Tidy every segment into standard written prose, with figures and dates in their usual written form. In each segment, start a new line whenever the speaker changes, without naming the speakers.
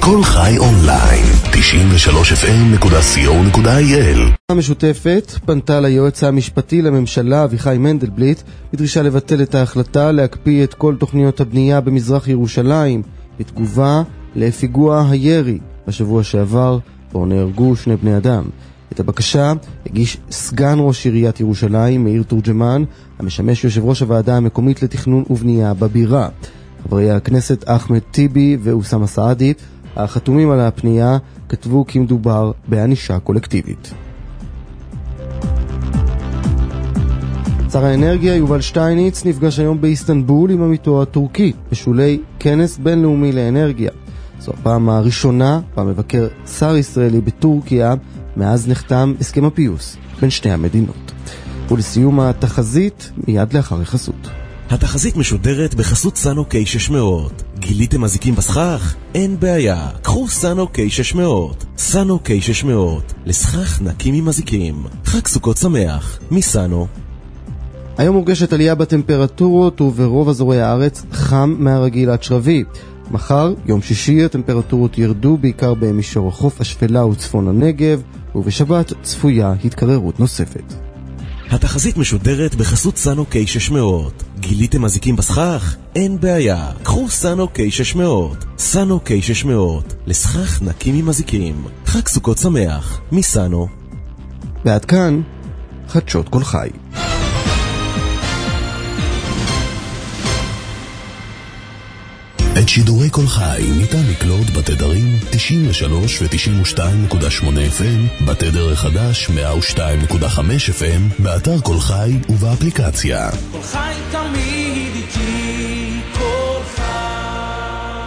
כל חי אונליין 93fm.co.il.
המשותפת פנתה ליועץ המשפטי לממשלה אביחי מנדלבליט בדרישה לבטל את ההחלטה להקפיא את כל תוכניות הבנייה במזרח ירושלים בתגובה לפיגוע הירי בשבוע שעבר בו נהרגו 2 בני אדם. את הבקשה הגיש סגן ראש עיריית ירושלים מאיר תורג'מן, המשמש יושב ראש הוועדה המקומית לתכנון ובנייה בבירה. חברי הכנסת אחמד טיבי ואוסאמה סעדי החתומים על הפנייה כתבו כי מדובר בענישה קולקטיבית. שר האנרגיה יובל שטייניץ נפגש היום באיסטנבול עם עמיתו הטורקי בשולי כנס בינלאומי לאנרגיה. זו הפעם הראשונה בה מבקר שר ישראלי בטורקיה מאז נחתם הסכם הפיוס בין שתי המדינות. ולסיום התחזית מיד לאחר החסות.
התחזית משודרת בחסות סאנו K600. גיליתם מזיקים בסכך? אין בעיה, קחו סאנו K600. סאנו K600 לסכך נקי ממזיקים. חג סוכות שמח מסאנו.
היום מורגשת עלייה בטמפרטורות וברוב אזורי הארץ חם מהרגיל עד שרבי. מחר, יום שישי, הטמפרטורות ירדו בעיקר במישור החוף השפלה וצפון הנגב, ובשבת צפויה התקררות נוספת.
התחזית משודרת בחסות סאנו K600. גיליתם מזיקים בסכך? אין בעיה, קחו סאנו K600. סאנו K600 לסכך נקי ממזיקים. חג סוכות שמח מסאנו.
ועד כאן חדשות כל חי.
את שידורי כל חי ניתן לקלוט בתדרים 93 ו-92.8 FM, בתדר החדש 102.5 FM, באתר כל חי ובאפליקציה.
כל חי תמיד איתי, כל חי.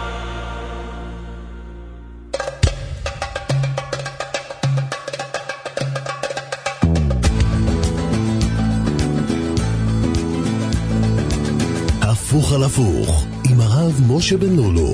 הפוך על הפוך עם הרב משה בן לולו.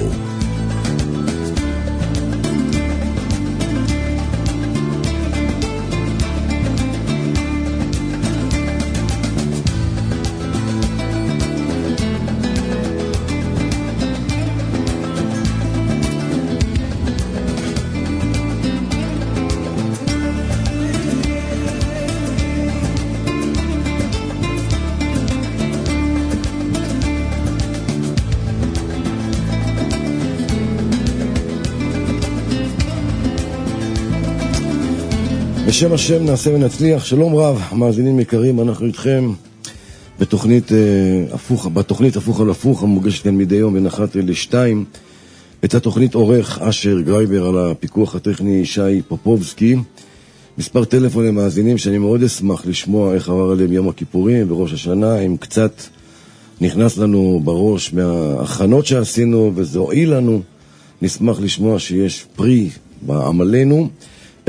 בשם השם נעשה ונצליח. שלום רב, מאזינים יקרים, אנחנו איתכם בתוכנית הפוך על הפוך המוגשת כאן מדי יום בין 1 ל-2. את התוכנית עורך אשר גרייבר, על הפיקוח הטכני שי פופובסקי. מספר טלפון למאזינים שאני מאוד אשמח לשמוע איך עבר עליהם יום הכיפורים וראש השנה, אם קצת נכנס לנו בראש מההכנות שעשינו וזה הועיל לנו, נשמח לשמוע שיש פרי בעמלנו. 03-903-903-9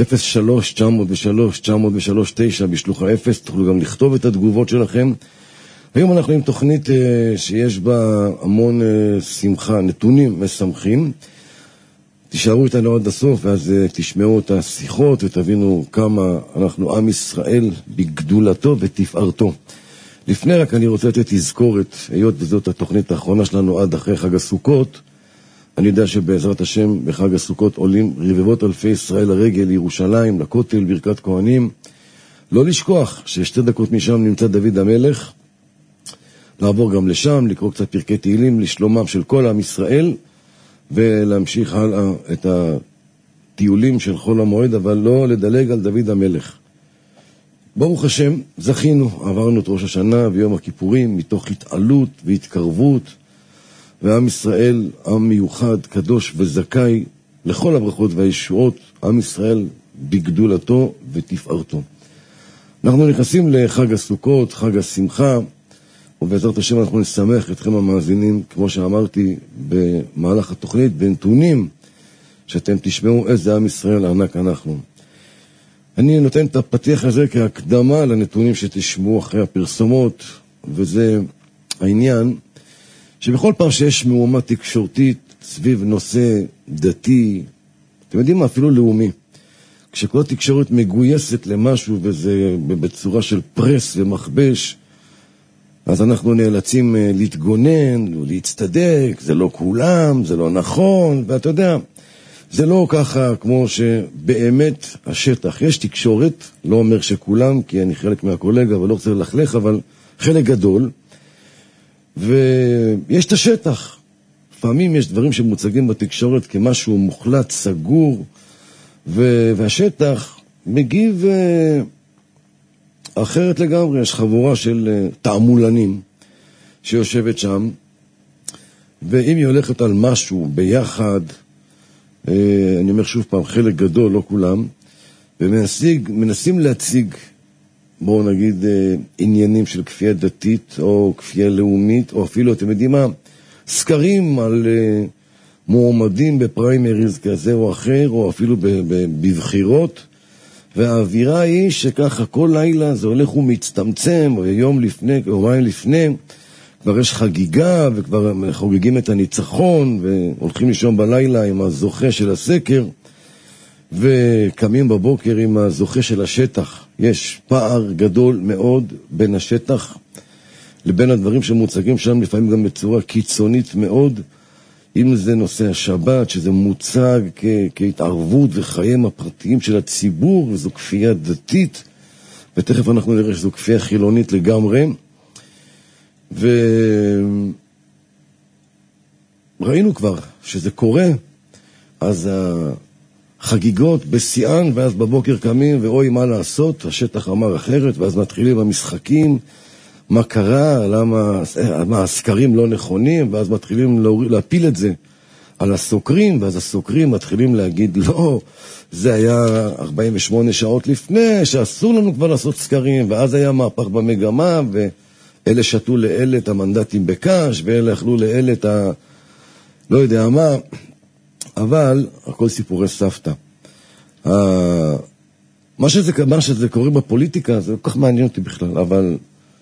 בשלוחה 0, תוכלו גם לכתוב את התגובות שלכם. היום אנחנו עם תוכנית שיש בה המון שמחה, נתונים משמחים. תישארו איתנו עד הסוף ואז תשמעו את השיחות ותבינו כמה אנחנו עם ישראל בגדולתו ותפארתו. לפני רק אני רוצה לתת תזכורת, היות וזאת התוכנית האחרונה שלנו עד אחרי חג הסוכות. אני יודע שבעזרת השם בחג הסוכות עולים רבבות אלפי ישראל לרגל לירושלים, לכותל, ברכת כהנים. לא לשכוח ש2 דקות משם נמצא דוד המלך. לעבור גם לשם, לקרוא קצת פרקי תהילים לשלומם של כל עם ישראל, ולהמשיך הלאה את הטיולים של חול המועד, אבל לא לדלג על דוד המלך. ברוך השם, זכינו, עברנו את ראש השנה ויום הכיפורים מתוך התעלות והתקרבות, ועם ישראל, עם מיוחד, קדוש וזכאי לכל הברכות והישועות, עם ישראל בגדולתו ותפארתו. אנחנו נכנסים לחג הסוכות, חג השמחה, ובעזרת השם אנחנו נשמח אתכם המאזינים, כמו שאמרתי במהלך התוכנית, בנתונים שאתם תשמעו איזה עם ישראל הענק אנחנו. אני נותן את הפתיח הזה כהקדמה לנתונים שתשמעו אחרי הפרסומות, וזה העניין שבכל פעם שיש מהומה תקשורתית סביב נושא דתי, אתם יודעים מה, אפילו לאומי, כשכל התקשורת מגויסת למשהו וזה בצורה של פרס ומחבש, אז אנחנו נאלצים להתגונן ולהצטדק, זה לא כולם, זה לא נכון, ואתה יודע, זה לא ככה כמו שבאמת השטח. יש תקשורת, לא אומר שכולם, כי אני חלק מהקולגה ולא רוצה ללכלך, אבל חלק גדול, ויש את השטח. לפעמים יש דברים שמוצגים בתקשורת כמשהו מוחלט, סגור, והשטח מגיב אחרת לגמרי. יש חבורה של תעמולנים שיושבת שם, ואם היא הולכת על משהו ביחד, אני אומר שוב פעם, חלק גדול, לא כולם, ומנסים להציג, בואו נגיד, עניינים של כפייה דתית או כפייה לאומית, או אפילו, אתם יודעים מה, סקרים על מועמדים בפריימריז כזה או אחר, או אפילו בבחירות, והאווירה היא שככה כל לילה זה הולך ומצטמצם, או יום לפני, או יומיים לפני, כבר יש חגיגה, וכבר חוגגים את הניצחון, והולכים לישון בלילה עם הזוכה של הסקר, וקמים בבוקר עם הזוכה של השטח. יש פער גדול מאוד בין השטח לבין הדברים שמוצגים שם, לפעמים גם בצורה קיצונית מאוד, אם זה נושא השבת, שזה מוצג כהתערבות וחיים הפרטיים של הציבור, וזו כפייה דתית, ותכף אנחנו נראה שזו כפייה חילונית לגמרי, וראינו כבר שזה קורה, אז החגיגות בשיאן, ואז בבוקר קמים, ואוי מה לעשות, השטח אמר אחרת, ואז מתחילים המשחקים, מה קרה, למה הסקרים לא נכונים, ואז מתחילים להפיל את זה על הסוקרים, ואז הסוקרים מתחילים להגיד, לא, זה היה 48 שעות לפני, שאסור לנו כבר לעשות סקרים, ואז היה מהפך במגמה, ואלה שתו לאלה את המנדטים בקש, ואלה אכלו לאלה את לא יודע מה, אבל הכל סיפורי סבתא. מה שזה קורה בפוליטיקה, זה לא כך מעניין אותי בכלל, אבל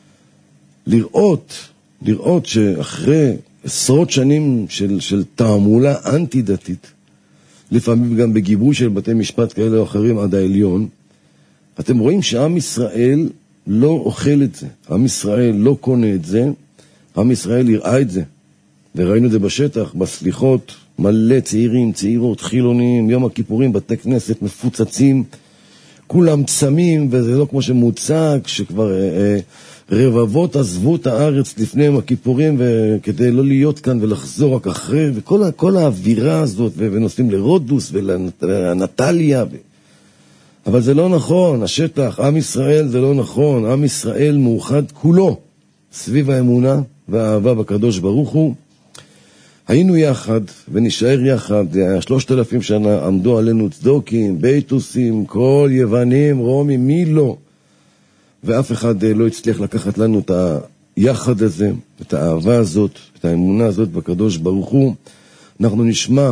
לראות שאחרי עשרות שנים של תעמולה אנטי-דתית, לפעמים גם בגיבוי של בתי משפט כאלה או אחרים עד העליון, אתם רואים שעם ישראל לא אוכל את זה, עם ישראל לא קונה את זה, עם ישראל יראה את זה, וראינו את זה בשטח, בסליחות, מלא צעירים, צעירות, חילונים, יום הכיפורים, בתי כנסת מפוצצים, כולם צמים, וזה לא כמו שמוצג, שכבר רבבות עזבו את הארץ לפני יום הכיפורים, וכדי לא להיות כאן ולחזור רק אחרי, וכל האווירה הזאת, ונוסעים לרודוס ולנטליה, אבל זה לא נכון, השטח, עם ישראל זה לא נכון, עם ישראל מאוחד כולו, סביב האמונה והאהבה בקדוש ברוך הוא, היינו יחד ונשאר יחד, 3,000 שנה עמדו עלינו צדוקים, בייטוסים, כל יוונים, רומים, מי לא? ואף אחד לא הצליח לקחת לנו את היחד הזה, את האהבה הזאת, את האמונה הזאת בקדוש ברוך הוא. אנחנו נשמע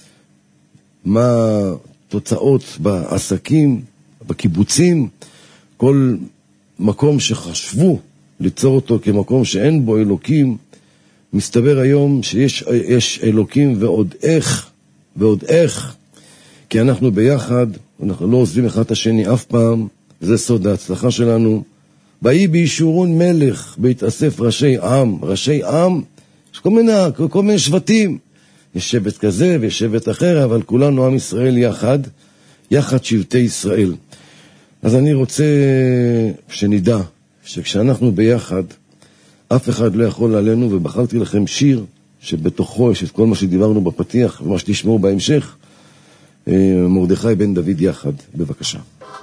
מה תוצאות בעסקים, בקיבוצים, כל מקום שחשבו ליצור אותו כמקום שאין בו אלוקים, מסתבר היום שיש אלוקים ועוד איך, כי אנחנו ביחד, אנחנו לא עוזבים אחד את השני אף פעם, זה סוד ההצלחה שלנו. באי בישורון מלך, בהתאסף ראשי עם, יש כל מיני שבטים, יש שבט כזה ויש שבט אחר, אבל כולנו עם ישראל יחד שבטי ישראל. אז אני רוצה שנדע שכשאנחנו ביחד, אף אחד לא יכול עלינו, ובחרתי לכם שיר שבתוכו יש את כל מה שדיברנו בפתיח ומה שתשמעו בהמשך, מרדכי בן דוד יחד. בבקשה.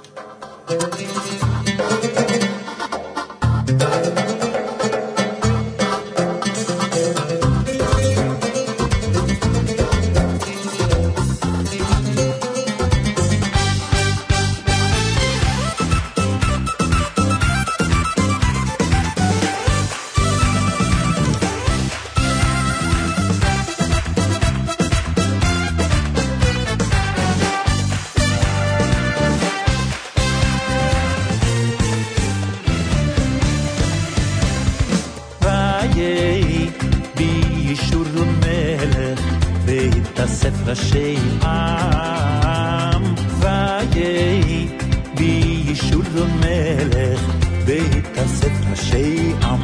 ראשי עם ויהי בישורון מלך בהתאסף ראשי עם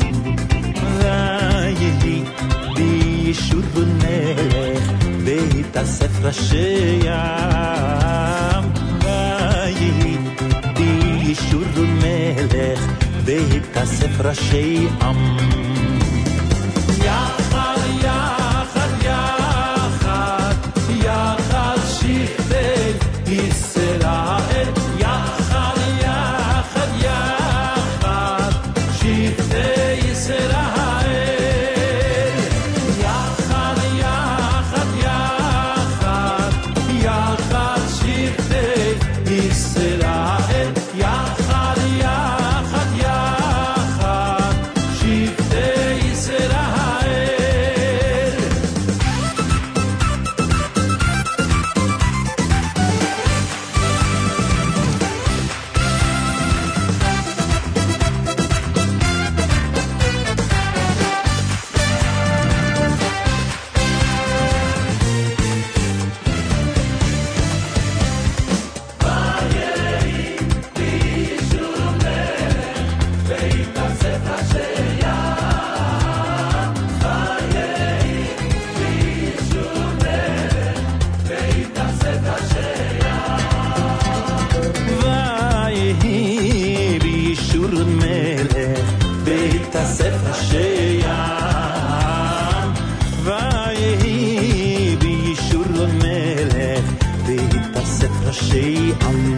ויהי בישורון מלך בהתאסף ראשי עם, ויהי באישור מלך, בהתאסף ראשי עם. יחד, יחד, יחד, יחד שבטי ישראל, יחד, יחד, יחד, שבטי ישראל, יחד, יחד, יחד, יחד, שבטי ישראל, יחד, יחד, יחד, שבטי ישראל. ויהי באישור מלך, בהתאסף ראשי עם, ויהי באישור מלך, בהתאסף ראשי עם.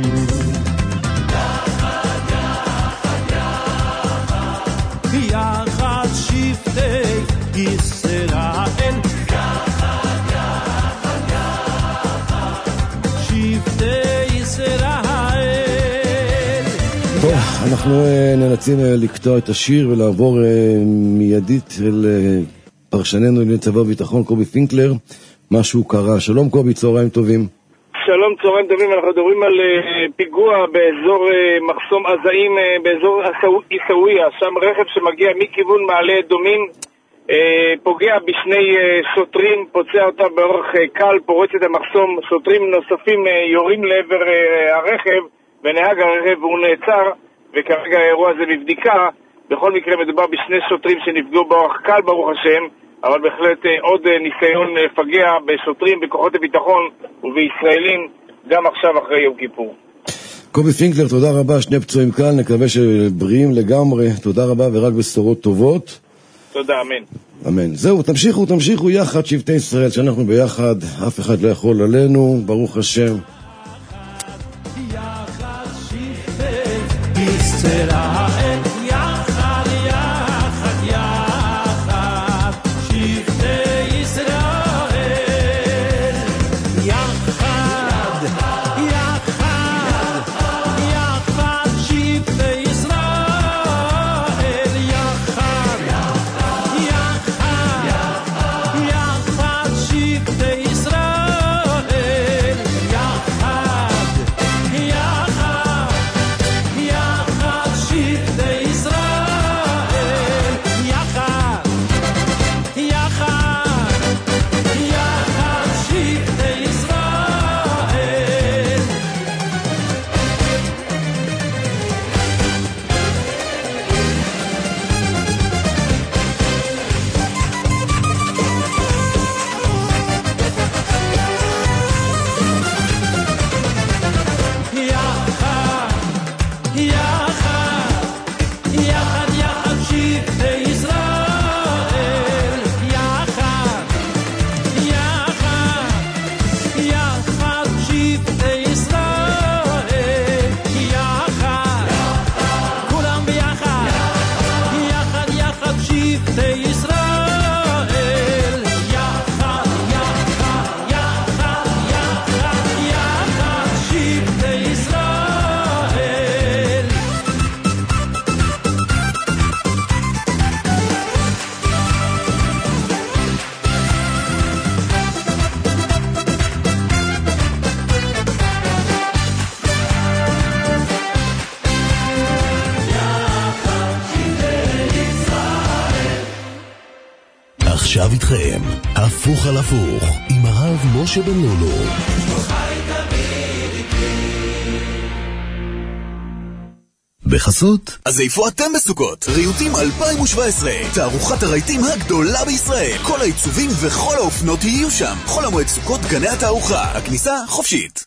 יחד שבטי ישראל, שבטי ישראל.
טוב, אנחנו נאלצים לקטוע את השיר ולעבור מיידית אל פרשננו לענייני צבא וביטחון קובי פינקלר. משהו קרה. שלום קובי, צהריים טובים.
שלום, צהריים טובים. אנחנו מדברים על פיגוע באזור מחסום עזאים, באזור עיסאוויה. שם רכב שמגיע מכיוון מעלה אדומים פוגע בשני שוטרים, פוצע אותם באורח קל, פורץ את המחסום. שוטרים נוספים יורים לעבר הרכב ונהג הרכב והוא נעצר, וכרגע האירוע הזה בבדיקה. בכל מקרה מדובר בשני שוטרים שנפגעו באורח קל ברוך השם, אבל בהחלט עוד ניסיון לפגע בשוטרים, בכוחות הביטחון ובישראלים, גם עכשיו אחרי יום כיפור.
קובי פינקלר, תודה רבה. שני פצועים קל, נקווה שבריאים לגמרי. תודה רבה ורק בשורות טובות.
תודה, אמן.
אמן. זהו, תמשיכו יחד שבטי ישראל, שאנחנו ביחד, אף אחד לא יכול עלינו, ברוך השם.
יחד שבטי ישראל, יחד, יחד, יחד, שבטי ישראל, יחד, יחד, יחד, שבטי ישראל, יחד, יחד, יחד, שבטי ישראל, יחד, יחד, שבטי ישראל, יחד, יחד, שבטי ישראל. יחד, יחד, שבטי ישראל, יחד, יחד, שבטי ישראל, יחד, כולם ביחד, יחד, יחד, שבטי ישראל, יחד, יחד, שבטי ישראל.
עכשיו איתכם, הפוך על הפוך, עם הרב משה בן לולו. בחסות.
אז איפה אתם בסוכות? ריהוטים 2017, תערוכת הרהיטים הגדולה בישראל. כל העיצובים וכל האופנות יהיו שם. חול המועד סוכות, גני התערוכה, הכניסה חופשית.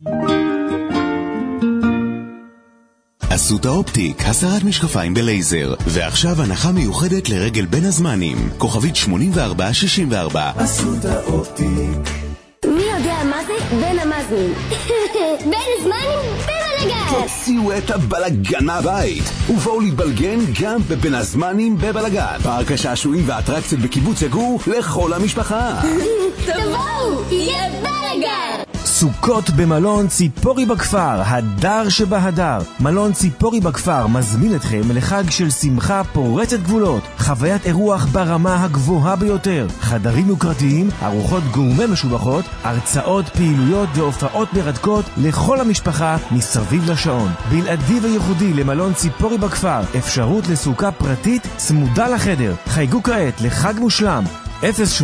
אסותא אופטיק, הסרת משקפיים בלייזר, ועכשיו הנחה מיוחדת לרגל בין הזמנים, כוכבית 8464.
אסותא אופטיק.
מי יודע מה זה? בין המזמים. בין הזמנים, בבלגן.
תוציאו את הבלגן מהבית, ובואו להתבלגן גם בבין הזמנים בבלגן. פארק השעשועים והאטרקציות בקיבוץ יגור לכל המשפחה.
תבואו, יהיה בלגן.
סוכות במלון ציפורי בכפר, הדר שבהדר. מלון ציפורי בכפר מזמין אתכם לחג של שמחה פורצת גבולות. חוויית אירוח ברמה הגבוהה ביותר. חדרים יוקרתיים, ארוחות גורמה משובחות, הרצאות, פעילויות והופעות מרתקות לכל המשפחה מסביב לשעון. בלעדי וייחודי למלון ציפורי בכפר, אפשרות לסוכה פרטית צמודה לחדר. חייגו כעת לחג מושלם 08-859-3888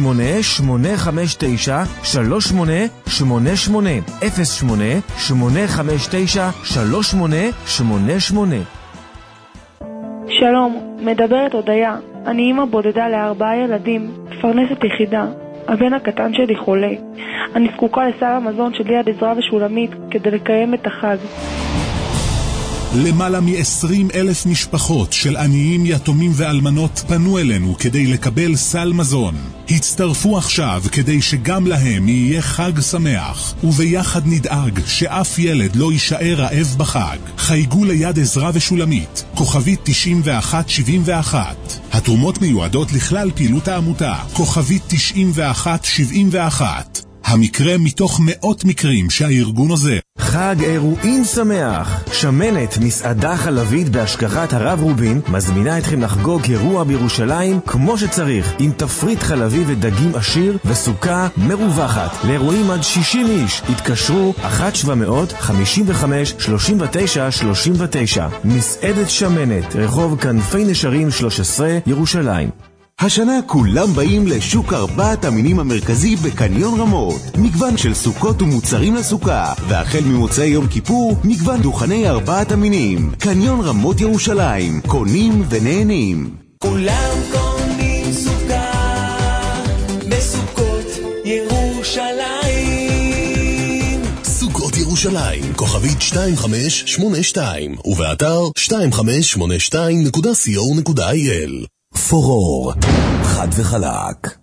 08-859-3888.
שלום, מדברת הודיה. אני אמא בודדה ל4 ילדים, מפרנסת יחידה. הבן הקטן שלי חולה. אני זקוקה לסל המזון של יד עזרא ושולמית כדי לקיים את החג.
למעלה מ-20,000 משפחות של עניים, יתומים ואלמנות פנו אלינו כדי לקבל סל מזון. הצטרפו עכשיו כדי שגם להם יהיה חג שמח, וביחד נדאג שאף ילד לא יישאר רעב בחג. חייגו ליד עזרא ושולמית, כוכבית 9171. התרומות מיועדות לכלל פעילות העמותה, כוכבית 9171. המקרה מתוך מאות מקרים שהארגון עוזר.
חג אירועים שמח. שמנת, מסעדה חלבית בהשגחת הרב רובין, מזמינה אתכם לחגוג אירוע בירושלים כמו שצריך, עם תפריט חלבי ודגים עשיר וסוכה מרווחת. לאירועים עד 60 איש התקשרו 1-700-55-39-39. מסעדת שמנת, רחוב כנפי נשרים 13, ירושלים.
השנה כולם באים לשוק 4 המינים המרכזי בקניון רמות. מגוון של סוכות ומוצרים לסוכה, והחל ממוצאי יום כיפור מגוון דוכני 4 המינים. קניון רמות ירושלים, קונים ונהנים.
כולם קונים סוכה בסוכות ירושלים.
סוכות ירושלים, כוכבית 2582, ובאתר 2582.co.il. פורור, חד וחלק.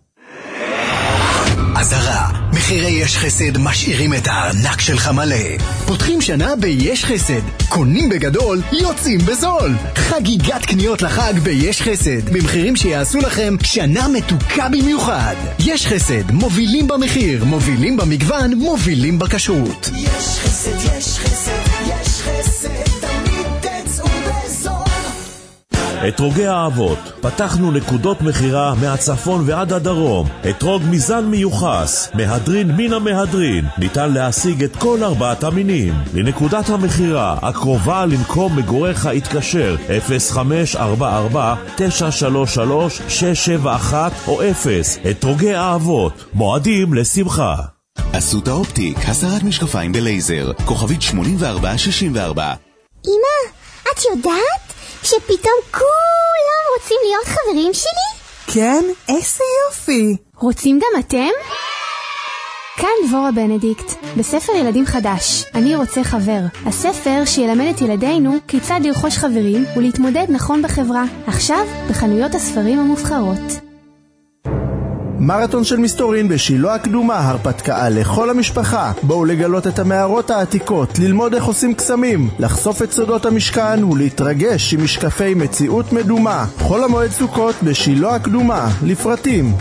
אזהרה, מחירי יש חסד משאירים את הארנק שלך מלא. פותחים שנה ביש חסד, קונים בגדול, יוצאים בזול. חגיגת קניות לחג ביש חסד, במחירים שיעשו לכם שנה מתוקה במיוחד. יש חסד, מובילים במחיר, מובילים במגוון, מובילים בכשרות.
יש חסד, יש חסד, יש חסד, תמיד תצאו בזול.
אתרוגי האבות, פתחנו נקודות מחירה מהצפון ועד הדרום. אתרוג מזן מיוחס, מהדרין מן המהדרין, ניתן להשיג את כל 4 המינים. לנקודת המחירה הקרובה למקום מגוריך התקשר 0544-933-671 או 0. אתרוגי האבות, מועדים לשמחה.
אסותא אופטיק, הסרת משקפיים בלייזר, כוכבית 8464.
אמא, את יודעת שפתאום כולם רוצים להיות חברים שלי?
כן, איזה יופי.
רוצים גם אתם? כאן דבורה בנדיקט, בספר ילדים חדש, אני רוצה חבר. הספר שילמד את ילדינו כיצד לרכוש חברים ולהתמודד נכון בחברה. עכשיו בחנויות הספרים המובחרות.
מרתון של מסתורין בשילה הקדומה, הרפתקה לכל המשפחה. בואו לגלות את המערות העתיקות, ללמוד איך עושים קסמים, לחשוף את סודות המשכן ולהתרגש עם משקפי מציאות מדומה. חול המועד סוכות בשילה הקדומה. לפרטים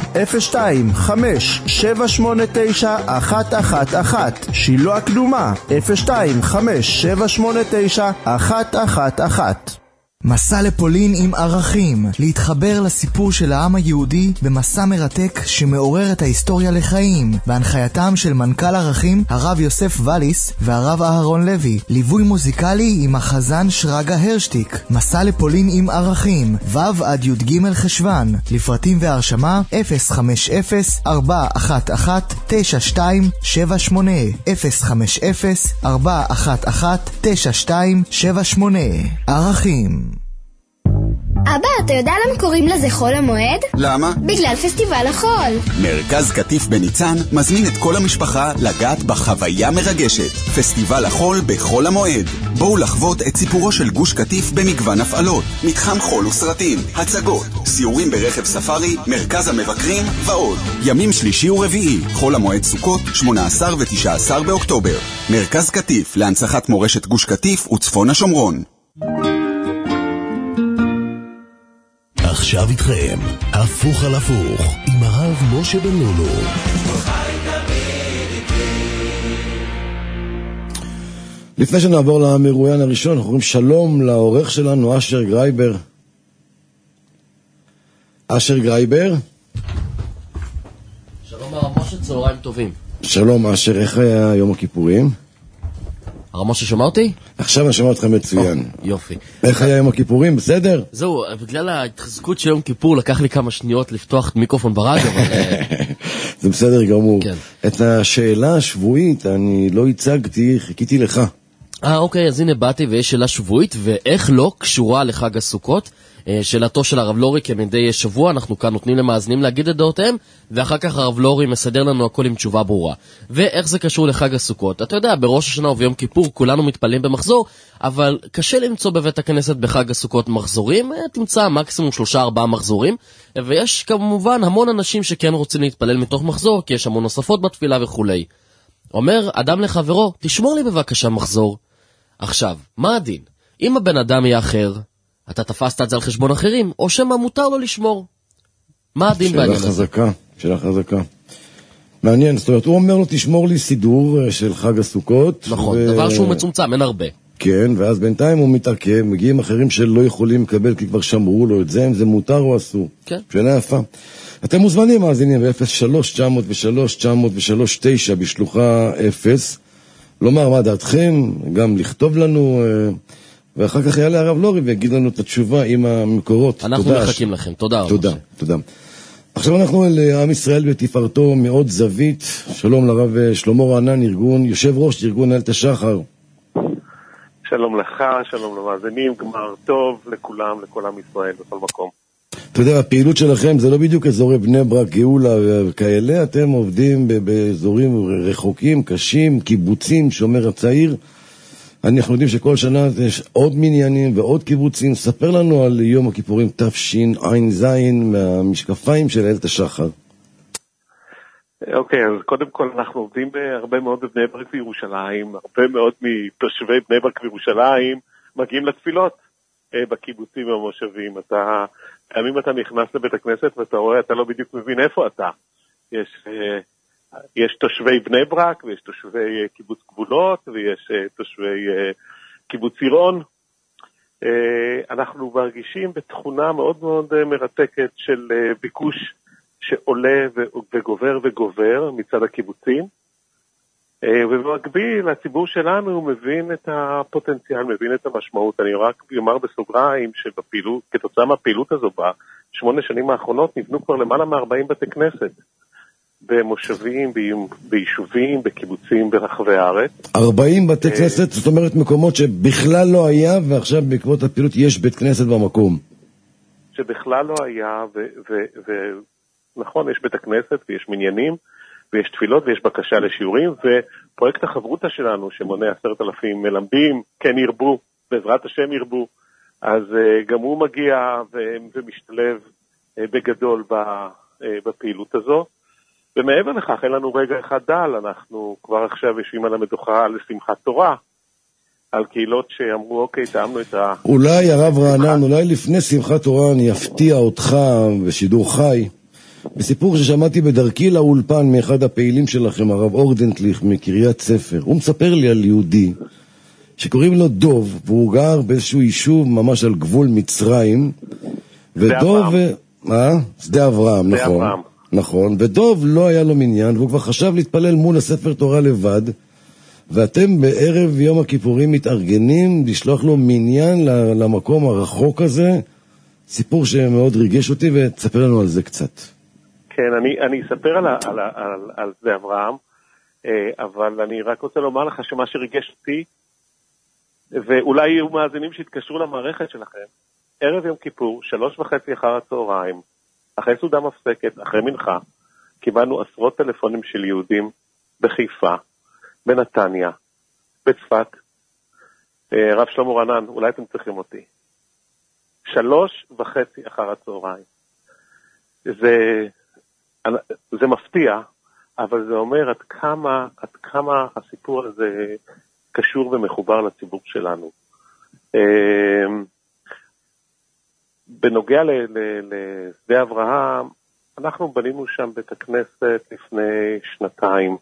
02-5-789-111. שילה הקדומה 02-5-789-111.
מסע לפולין עם ערכים, להתחבר לסיפור של העם היהודי במסע מרתק שמעורר את ההיסטוריה לחיים, בהנחייתם של מנכ"ל ערכים הרב יוסף וליס והרב אהרון לוי, ליווי מוזיקלי עם החזן שרגא הרשטיק. מסע לפולין עם ערכים, ו' עד י"ג חשוון. לפרטים והרשמה 050-411-9278 050-411-9278. ערכים.
אבא, אתה יודע למה קוראים לזה חול המועד?
למה?
בגלל פסטיבל החול.
מרכז קטיף בניצן מזמין את כל המשפחה לגעת בחוויה מרגשת. פסטיבל החול בחול המועד. בואו לחוות את סיפורו של גוש קטיף במגוון הפעלות. מתחם חול וסרטים, הצגות, סיורים ברכב ספארי, מרכז המבקרים ועוד. ימים שלישי ורביעי, חול המועד סוכות, 18 ו-19 באוקטובר. מרכז קטיף להנצחת מורשת גוש קטיף וצפון השומרון.
עכשיו איתכם, הפוך על הפוך, עם הרב משה בן לולו.
לפני שנעבור למרואיין הראשון, אנחנו אומרים שלום לעורך שלנו, אשר גרייבר. אשר גרייבר.
שלום הרב משה, צהריים טובים.
שלום אשר, איך היה יום הכיפורים?
הרב משה, שומע אותי?
עכשיו אני שומע אותך מצוין.
יופי.
איך היה יום הכיפורים? בסדר?
זהו, בגלל ההתחזקות של יום כיפור לקח לי כמה שניות לפתוח מיקרופון ברדיו, אבל...
זה בסדר גמור.
כן.
את השאלה השבועית אני לא הצגתי, חיכיתי לך.
אוקיי, אז הנה באתי ויש שאלה שבועית, ואיך לא קשורה לחג הסוכות. שאלתו של הרב לורי כמדי שבוע, אנחנו כאן נותנים למאזינים להגיד את דעותיהם, ואחר כך הרב לורי מסדר לנו הכל עם תשובה ברורה. ואיך זה קשור לחג הסוכות? אתה יודע, בראש השנה וביום כיפור כולנו מתפללים במחזור, אבל קשה למצוא בבית הכנסת בחג הסוכות מחזורים, תמצא מקסימום 3-4 מחזורים, ויש כמובן המון אנשים שכן רוצים להתפלל מתוך מחזור, כי יש המון נוספות בתפילה וכולי. אומר אדם לחברו, תשמור לי בבקשה מחזור. עכשיו, מה הדין? אם הבן אדם יהיה אחר, אתה תפסת את זה על חשבון אחרים, או שמה מותר לו לשמור? מה הדין בעניין הזה?
שאלה חזקה. מעניין, זאת אומרת, הוא אומר לו, תשמור לי סידור של חג הסוכות.
נכון, דבר שהוא מצומצם, אין הרבה.
כן, ואז בינתיים הוא מתעכב, מגיעים אחרים שלא יכולים לקבל, כי כבר שמרו לו את זה, אם זה מותר או אסור.
כן.
שאלה יפה. אתם מוזמנים, מאזינים, ב-03-903-939 בשלוחה 0, לומר מה דעתכם, גם לכתוב לנו... ואחר כך יעלה הרב לורי ויגיד לנו את התשובה עם המקורות.
אנחנו מחכים לכם, תודה.
תודה. עכשיו אנחנו לעם ישראל בתפארתו מאוד זווית. שלום לרב שלמה רענן, יושב ראש ארגון איילת השחר.
שלום לך, שלום למאזינים, גמר טוב לכולם, לכל עם ישראל בכל מקום.
אתה יודע, הפעילות שלכם זה לא בדיוק אזורי בני ברק, גאולה וכאלה, אתם עובדים באזורים רחוקים, קשים, קיבוצים, שומר הצעיר. אנחנו יודעים שכל שנה יש עוד מניינים ועוד קיבוצים. ספר לנו על יום הכיפורים תשע"ז מהמשקפיים של איילת השחר.
אוקיי, אז קודם כל אנחנו עובדים הרבה מאוד בבני ברק וירושלים. הרבה מאוד מתושבי בני ברק וירושלים מגיעים לתפילות בקיבוצים והמושבים. פעמים אתה נכנס לבית הכנסת ואתה רואה, אתה לא בדיוק מבין איפה אתה. יש תושבי בני ברק, ויש תושבי קיבוץ גבולות, ויש תושבי קיבוץ עירון. אנחנו מרגישים בתכונה מאוד מאוד מרתקת של ביקוש שעולה וגובר וגובר מצד הקיבוצים. ובמקביל, הציבור שלנו מבין את הפוטנציאל, מבין את המשמעות. אני רק אומר בסוגריים שכתוצאה מהפעילות הזו, ב8 שנים האחרונות נבנו כבר למעלה מ-40 בתי כנסת. במושבים, ביישובים, בקיבוצים ברחבי הארץ.
40 בתי כנסת, זאת אומרת מקומות שבכלל לא היה, ועכשיו בעקבות הפעילות יש בית כנסת במקום.
שבכלל לא היה, ונכון, יש בית הכנסת ויש מניינים, ויש תפילות ויש בקשה לשיעורים, ופרויקט החברותה שלנו שמונה 10,000 מלמדים, כן ירבו, בעזרת השם ירבו, אז גם הוא מגיע ומשתלב בגדול בפעילות הזו. ומעבר לכך, אין לנו רגע אחד דל, אנחנו כבר עכשיו יושבים על המדוכה לשמחת תורה, על קהילות שאמרו, אוקיי, טעמנו את
אולי הרב רענן, אולי לפני שמחת תורה אני אפתיע אותך בשידור חי, בסיפור ששמעתי בדרכי לאולפן מאחד הפעילים שלכם, הרב אורדנטליך מקריית ספר. הוא מספר לי על יהודי שקוראים לו דוב, והוא גר באיזשהו יישוב ממש על גבול מצרים, ודוב... שדה אברהם, נכון. נכון, ודוב לא היה לו מניין, והוא כבר חשב להתפלל מול הספר תורה לבד, ואתם בערב יום הכיפורים מתארגנים לשלוח לו מניין למקום הרחוק הזה, סיפור שמאוד ריגש אותי, ותספר לנו על זה קצת.
כן, אני אספר על שדה אברהם, אבל אני רק רוצה לומר לך שמה שריגש אותי, ואולי יהיו מאזינים שהתקשרו למערכת שלכם, ערב יום כיפור, 3:30 אחר הצהריים, אחרי סעודה מפסקת, אחרי מנחה, קיבלנו עשרות טלפונים של יהודים בחיפה, בנתניה, בצפת, רב שלמה רנן, אולי אתם צריכים אותי. 3:30 אחר הצהריים. זה מפתיע, אבל זה אומר עד כמה הסיפור הזה קשור ומחובר לציבור שלנו. בנוגע לשדה אברהם, אנחנו בנינו שם בית הכנסת לפני 2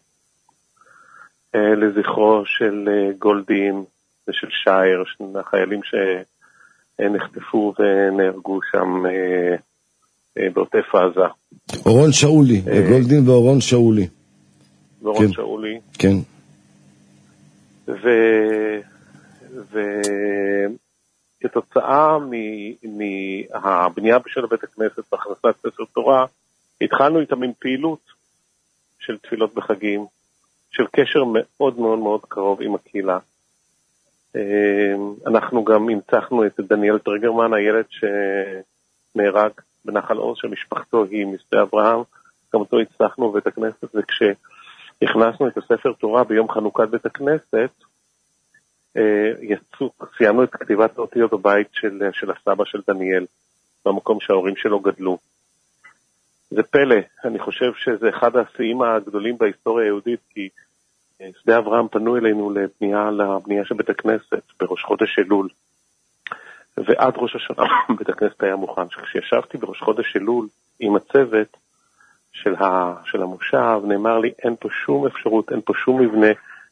לזכרו של גולדין ושל שייר, של החיילים שנחטפו ונהרגו שם בעוטף עזה.
אורון שאולי, גולדין ואורון שאולי.
ואורון שאולי.
כן.
כתוצאה מהבנייה של בית הכנסת והכנסת ספר תורה, התחלנו איתם עם פעילות של תפילות בחגים, של קשר מאוד מאוד מאוד קרוב עם הקהילה. אנחנו גם הנצחנו את דניאל טרגרמן, הילד שנהרג בנחל עוז, שמשפחתו היא משדה אברהם, גם אותו הצלחנו בבית הכנסת, וכשהכנסנו את הספר תורה ביום חנוכת בית הכנסת, סיימנו את כתיבת האותיות בבית של הסבא של דניאל, במקום שההורים שלו גדלו. זה פלא, אני חושב שזה אחד השיאים הגדולים בהיסטוריה היהודית, כי שדה אברהם פנו אלינו לבנייה של בית הכנסת בראש חודש אלול, ועד ראש השנה בית הכנסת היה מוכן. כשישבתי בראש חודש אלול עם הצוות של המושב, נאמר לי, אין פה שום אפשרות, אין פה שום מבנה,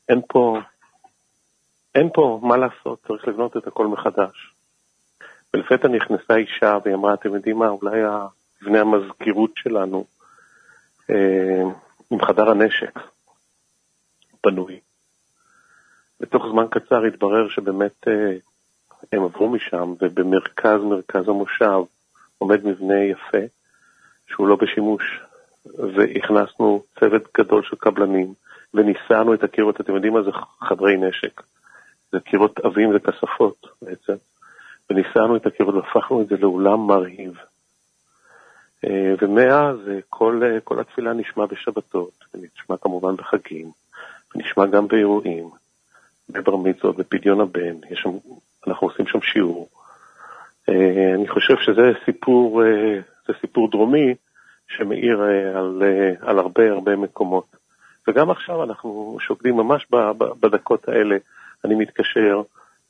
אין פה מה לעשות, צריך לבנות את הכל מחדש. ולפתע נכנסה אישה והיא אמרה, אתם יודעים מה, אולי מבנה המזכירות שלנו עם חדר הנשק פנוי. בתוך זמן קצר התברר שבאמת הם עברו משם, ובמרכז המושב עומד מבנה יפה שהוא לא בשימוש, והכנסנו צוות גדול של קבלנים וניסענו את הקירות. אתם יודעים מה זה חדרי נשק? זה קירות עבים וכספות בעצם, וניסענו את הקירות והפכנו את זה לאולם מרהיב. ומאז כל התפילה נשמע בשבתות, ונשמע כמובן בחגים, ונשמע גם באירועים, בבר מצוות, בפדיון הבן, אנחנו עושים שם שיעור. אני חושב שזה סיפור דרומי שמאיר על הרבה מקומות. וגם עכשיו אנחנו שוקדים ממש בדקות האלה, אני מתקשר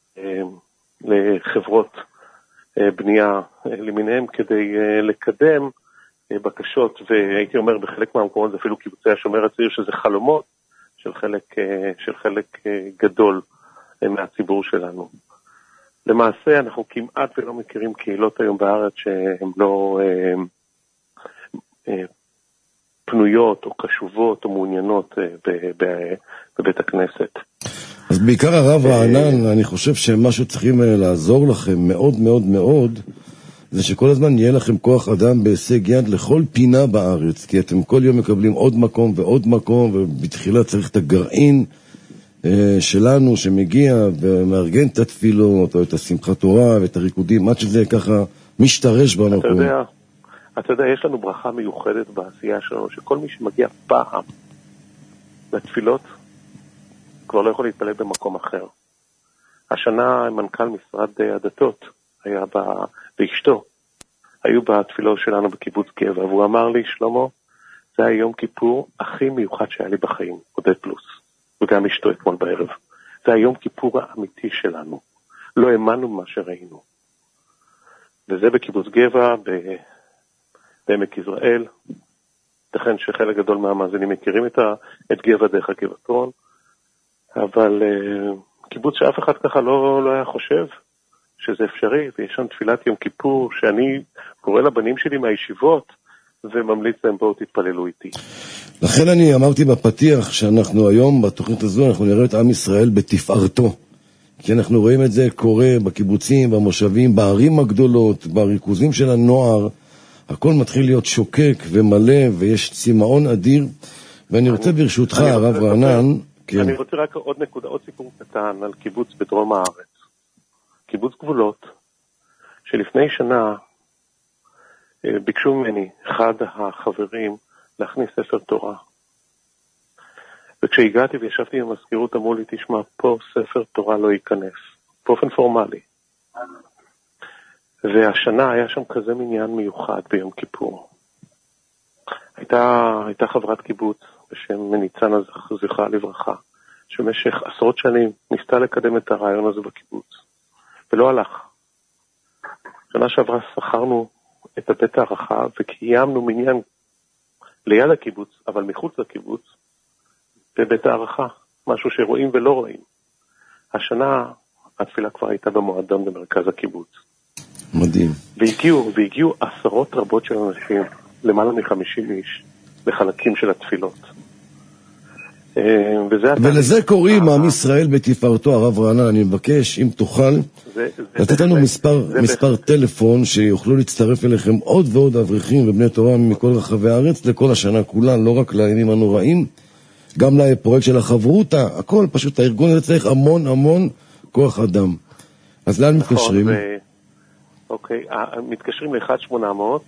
לחברות בנייה למיניהם כדי לקדם בקשות, והייתי אומר בחלק מהמקומות זה אפילו קיבוצי השומר הצעיר, שזה חלומות של חלק גדול מהציבור שלנו. למעשה אנחנו כמעט ולא מכירים קהילות היום בארץ שהן לא פנויות או קשובות או מעוניינות בבית הכנסת.
אז בעיקר הרב רענן, אני חושב שמשהו צריכים לעזור לכם מאוד מאוד מאוד, זה שכל הזמן יהיה לכם כוח אדם בהישג יד לכל פינה בארץ, כי אתם כל יום מקבלים עוד מקום ועוד מקום, ובתחילה צריך את הגרעין שלנו שמגיע ומארגן את התפילות או את השמחת תורה ואת הריקודים, עד שזה ככה משתרש במקום.
אתה יודע, יש לנו ברכה מיוחדת בעשייה שלנו, שכל מי שמגיע פעם לתפילות כבר לא יכול להתפלל במקום אחר. השנה מנכ"ל משרד הדתות היה ואשתו היו בתפילות שלנו בקיבוץ גבע, והוא אמר לי, שלמה, זה היה יום כיפור הכי מיוחד שהיה לי בחיים, עודד פלוס, וגם אשתו אתמול בערב. זה היה יום כיפור האמיתי שלנו. לא האמנו מה שראינו. וזה בקיבוץ גבע, בעמק יזרעאל. ייתכן שחלק גדול מהמאזינים מכירים את גבע דרך הגבעתרון, אבל קיבוץ שאף אחד ככה לא היה חושב שזה אפשרי, ויש שם תפילת יום כיפור, שאני קורא לבנים שלי מהישיבות, וממליץ להם בואו תתפללו איתי.
לכן אני אמרתי בפתיח שאנחנו היום, בתוכנית הזו, אנחנו נראה את עם ישראל בתפארתו. כי אנחנו רואים את זה קורה בקיבוצים, במושבים, בערים הגדולות, בריכוזים של הנוער, הכל מתחיל להיות שוקק ומלא, ויש צמאון אדיר, ואני רוצה ברשותך, הרב רענן,
כן. אני רוצה רק עוד נקודה, עוד סיפור קטן על קיבוץ בדרום הארץ. קיבוץ גבולות, שלפני שנה ביקשו ממני אחד החברים להכניס ספר תורה. וכשהגעתי וישבתי במזכירות אמרו לי, תשמע, פה ספר תורה לא ייכנס, באופן פורמלי. והשנה היה שם כזה מניין מיוחד ביום כיפור. הייתה חברת קיבוץ בשם ניצן זכרה לברכה, שבמשך עשרות שנים ניסתה לקדם את הרעיון הזה בקיבוץ, ולא הלך. שנה שעברה שכרנו את הבית הערכה וקיימנו מניין ליד הקיבוץ, אבל מחוץ לקיבוץ, בבית הערכה, משהו שרואים ולא רואים. השנה התפילה כבר הייתה במועדון במרכז הקיבוץ.
מדהים.
והגיעו עשרות רבות של אנשים, למעלה מ-50 איש, לחלקים של התפילות.
ולזה קוראים עם ישראל בתפארתו. הרב רענן, אני מבקש, אם תוכל, לתת לנו מספר טלפון שיוכלו להצטרף אליכם עוד ועוד אברכים ובני תורה מכל רחבי הארץ, לכל השנה כולה, לא רק לימים הנוראים, גם לפרויקט של החברותה, הכל פשוט, הארגון הזה צריך המון כוח אדם. אז לאן מתקשרים?
אוקיי, מתקשרים ל-1-800,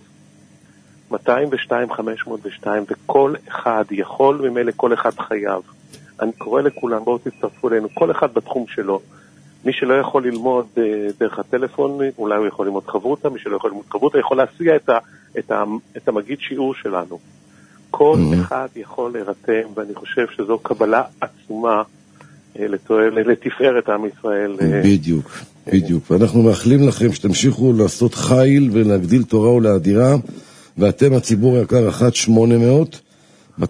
202-502, וכל אחד יכול, ממילא כל אחד חייב. אני קורא לכולם, בואו תצטרפו אלינו, כל אחד בתחום שלו. מי שלא יכול ללמוד דרך הטלפון, אולי הוא יכול ללמוד חברותה, מי שלא יכול ללמוד חברותה, יכול להסיע את המגיד שיעור שלנו. כל אחד יכול להירתם, ואני חושב שזו קבלה עצומה לתפארת עם ישראל.
בדיוק. ואנחנו מאחלים לכם שתמשיכו לעשות חיל ולהגדיל תורה ולהדירה, ואתם הציבור היקר 1-800-202-502.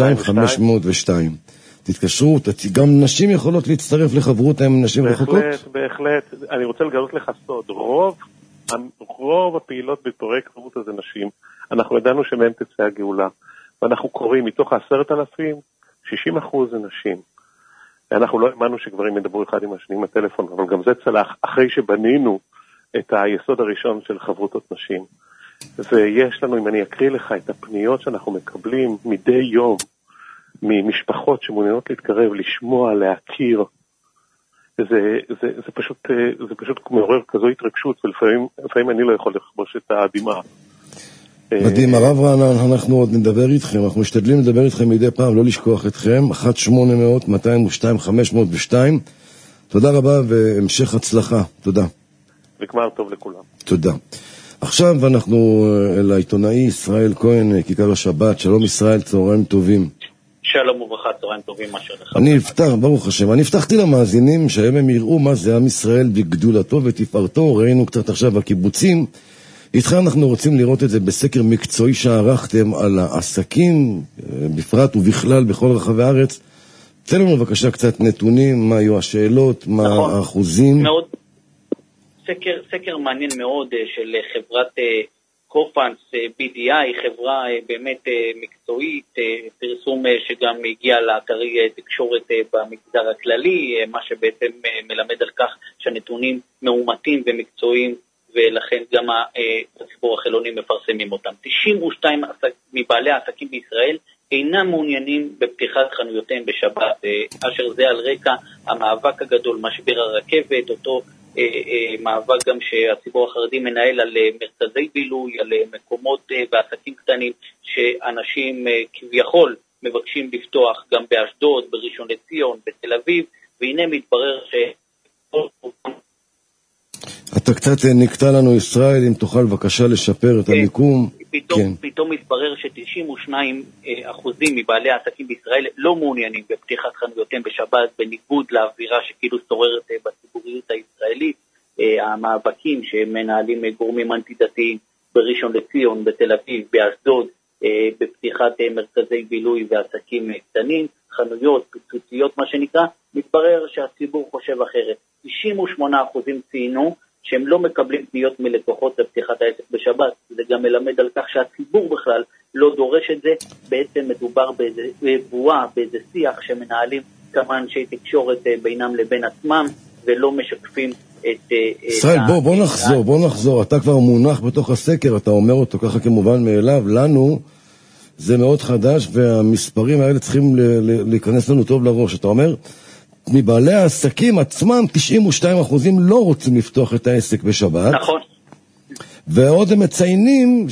תתקשרו, גם נשים יכולות להצטרף לחברות עם נשים רחוקות?
בהחלט. אני רוצה לגלות לך סוד. רוב הפעילות בפרויקט חברות הזה נשים. אנחנו ידענו שמהם תצא הגאולה. ואנחנו קוראים מתוך 10,000, 60% זה נשים. אנחנו לא האמנו שגברים ידברו אחד עם השני עם הטלפון, אבל גם זה צלח אחרי שבנינו את היסוד הראשון של חברותות נשים. ויש לנו, אם אני אקריא לך, את הפניות שאנחנו מקבלים מדי יום ממשפחות שמעוניינות להתקרב, לשמוע, להכיר. זה פשוט מעורר כזו התרגשות, ולפעמים אני לא יכול לכבוש את הדמעה.
מדהים, הרב רענן, אנחנו עוד נדבר איתכם, אנחנו משתדלים לדבר איתכם מדי פעם, לא לשכוח אתכם, 1-800-202-502. תודה רבה והמשך הצלחה, תודה.
וגמר טוב לכולם.
תודה. עכשיו אנחנו לעיתונאי ישראל כהן, כיכר השבת. שלום ישראל, צהריים טובים.
שלום וברכה, צהריים טובים, מה שלך?
ברוך השם, אני הבטחתי למאזינים שהיום הם יראו מה זה עם ישראל בגדולתו ותפארתו. ראינו קצת עכשיו בקיבוצים. איתך אנחנו רוצים לראות את זה בסקר מקצועי שערכתם על העסקים, בפרט ובכלל בכל רחבי הארץ. תן לנו בבקשה קצת נתונים, מה היו השאלות, מה האחוזים.
מאוד, סקר מעניין מאוד של חברת קופנס, BDI, חברה באמת מקצועית, פרסום שגם הגיע לאתרי תקשורת במגזר הכללי, מה שבעצם מלמד על כך שהנתונים מאומתים ומקצועיים, ולכן גם הציבור החילוני מפרסמים אותם. 92 מבעלי העסקים בישראל אינם מעוניינים בפתיחת חנויותיהם בשבת, אשר זה על רקע המאבק הגדול, משבר הרכבת, אותו מאבק גם שהציבור החרדי מנהל על מרכזי בילוי, על מקומות ועסקים קטנים שאנשים כביכול מבקשים לפתוח גם באשדוד, בראשון לציון, בתל אביב, והנה מתברר
אתה קצת נקטע לנו ישראל, אם תוכל בבקשה לשפר את המיקום.
פתאום מתברר ש92% מבעלי העסקים בישראל לא מעוניינים בפתיחת חנויותיהם בשבת, בניגוד לאווירה שכאילו שוררת בציבוריות הישראלית, המאבקים שמנהלים גורמים אנטי-דתיים בראשון לציון, בתל אביב, באשדוד, בפתיחת מרכזי בילוי ועסקים קטנים, חנויות, פיצוציות מה שנקרא, מתברר שהציבור חושב אחרת. 98% ציינו שהם לא מקבלים פניות מלקוחות לפתיחת העסק בשבת. זה גם מלמד על כך שהציבור בכלל לא דורש את זה. בעצם מדובר באיזה בועה, באיזה שיח שמנהלים כמה אנשי תקשורת בינם לבין עצמם, ולא משקפים את...
ישראל, בוא נחזור. אתה כבר מונח בתוך הסקר, אתה אומר אותו ככה כמובן מאליו. לנו זה מאוד חדש, והמספרים האלה צריכים להיכנס לנו טוב לראש. אתה אומר, מבעלי העסקים עצמם 92% לא רוצים לפתוח את העסק בשבת.
נכון.
ועוד הם מציינים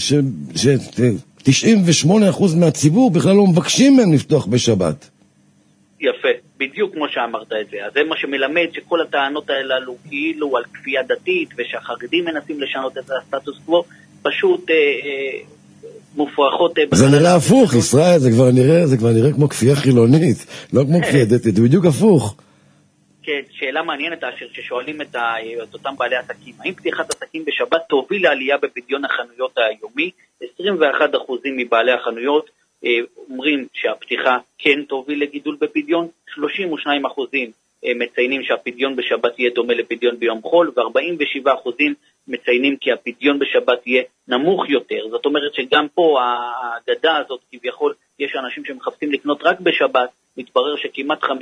ש98% מהציבור בכלל לא מבקשים מהם לפתוח בשבת.
יפה, בדיוק כמו שאמרת את זה. אז זה מה שמלמד שכל הטענות האלו כאילו על כפייה דתית, ושהחרדים מנסים לשנות את הסטטוס קוו, פשוט מופרכות.
זה נראה הפוך, ישראל, זה כבר נראה כמו כפייה חילונית, לא כמו כפייה דתית, זה בדיוק הפוך.
כן, שאלה מעניינת אשר ששואלים את אותם בעלי עסקים, האם פתיחת עסקים בשבת תוביל לעלייה בפדיון החנויות היומי? 21% מבעלי החנויות אומרים שהפתיחה כן תוביל לגידול בפדיון, 32% מציינים שהפדיון בשבת יהיה דומה לפדיון ביום חול, ו47% מציינים כי הפדיון בשבת יהיה נמוך יותר. זאת אומרת שגם פה האגדה הזאת כביכול, יש אנשים שמחפשים לקנות רק בשבת, מתברר שכמעט 50%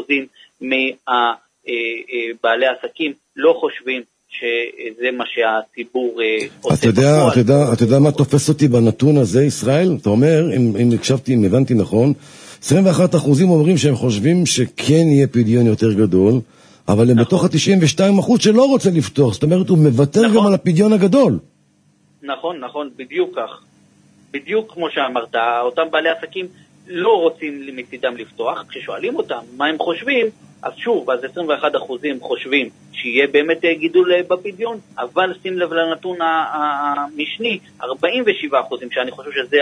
מבעלי עסקים לא חושבים שזה מה שהציבור עושה.
אתה יודע מה תופס אותי בנתון הזה, ישראל? אתה אומר, אם הבנתי נכון, 21% אומרים שהם חושבים שכן יהיה פדיון יותר גדול, אבל הם בתוך ה92% שלא רוצה לפתוח, זאת אומרת הוא מוותר גם על הפדיון הגדול.
נכון, בדיוק כך. בדיוק כמו שאמרת, אותם בעלי עסקים לא רוצים מצידם לפתוח. כששואלים אותם מה הם חושבים, אז שוב, אז 21% חושבים שיהיה באמת גידול בפדיון, אבל שים לב לנתון המשני, 47%, שאני חושב שזה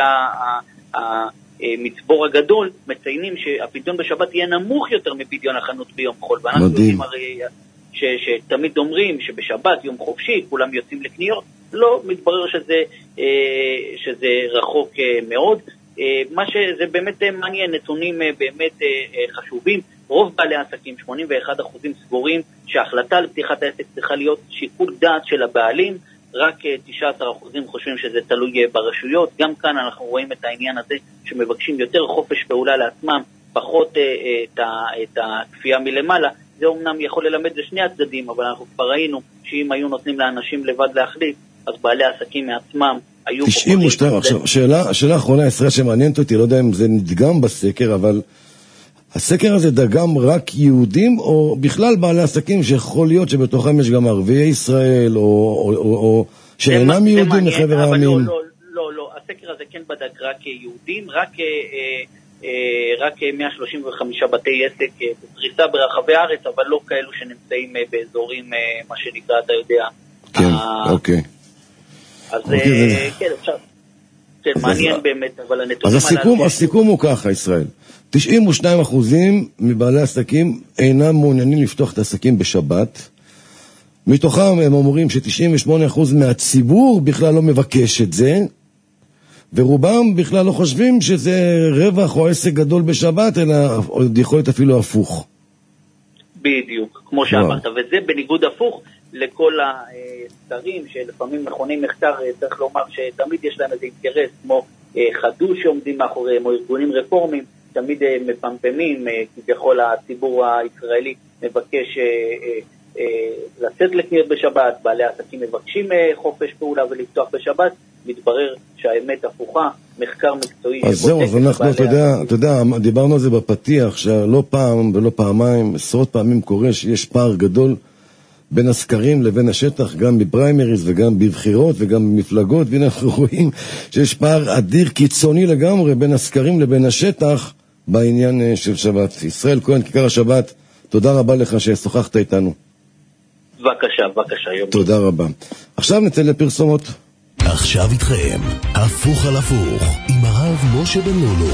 המצבור הגדול, מציינים שהפדיון בשבת יהיה נמוך יותר מפדיון החנות ביום חול. ואנחנו יודעים הרי שתמיד אומרים שבשבת, יום חופשי, כולם יוצאים לקניות. לא, מתברר שזה רחוק מאוד. מה שזה באמת מעניין, נתונים באמת חשובים. רוב בעלי העסקים, 81% סבורים שההחלטה לפתיחת העסק צריכה להיות שיקול דעת של הבעלים, רק 19% חושבים שזה תלוי ברשויות. גם כאן אנחנו רואים את העניין הזה שמבקשים יותר חופש פעולה לעצמם, פחות את הכפייה מלמעלה. זה אומנם יכול ללמד לשני הצדדים, אבל אנחנו כבר ראינו שאם היו נותנים לאנשים לבד להחליט, אז בעלי העסקים מעצמם היו...
92, עכשיו, שאלה אחרונה, ישראל, שמעניינת אותי, לא יודע אם זה נדגם בסקר, אבל הסקר הזה דגם רק יהודים, או בכלל בעלי עסקים שיכול להיות שבתוכם יש גם ערביי ישראל, או שאינם יהודים מחבר העמים?
לא, הסקר הזה כן בדק רק יהודים, רק 135 בתי עסק בפריסה ברחבי הארץ, אבל לא כאלו שנמצאים באזורים, מה שנקרא, אתה יודע.
כן, אוקיי.
אז כן, אפשר. כן, מעניין באמת, אבל הנתונים...
אז הסיכום הוא ככה, ישראל. 92% מבעלי עסקים אינם מעוניינים לפתוח את העסקים בשבת. מתוכם הם אומרים ש98% מהציבור בכלל לא מבקש את זה, ורובם בכלל לא חושבים שזה רווח או עסק גדול בשבת, אלא עוד יכול להיות אפילו הפוך.
בדיוק, כמו שאמרת, וזה בניגוד הפוך לכל הסקרים שלפעמים מכוני מחקר, צריך לומר שתמיד יש להם איזה אינטרס, כמו חדוש שעומדים מאחוריהם, או ארגונים רפורמים, תמיד מפמפמים, כביכול הציבור הישראלי מבקש לצאת לקניות בשבת, בעלי עסקים מבקשים חופש פעולה ולפתוח בשבת, מתברר שהאמת הפוכה, מחקר מקצועי...
אז זהו, אז אנחנו, אתה יודע, דיברנו על זה בפתיח, שלא פעם ולא פעמיים, עשרות פעמים קורה שיש פער גדול בין הסקרים לבין השטח, גם בפריימריז וגם בבחירות וגם במפלגות, והנה אנחנו רואים שיש פער אדיר קיצוני לגמרי בין הסקרים לבין השטח בעניין של שבת. ישראל כהן, כיכר השבת, תודה רבה לך ששוחחת איתנו.
בבקשה, יום.
תודה רבה. עכשיו נצא לפרסומות.
עכשיו איתכם, הפוך על הפוך, עם הרב משה בן לולו.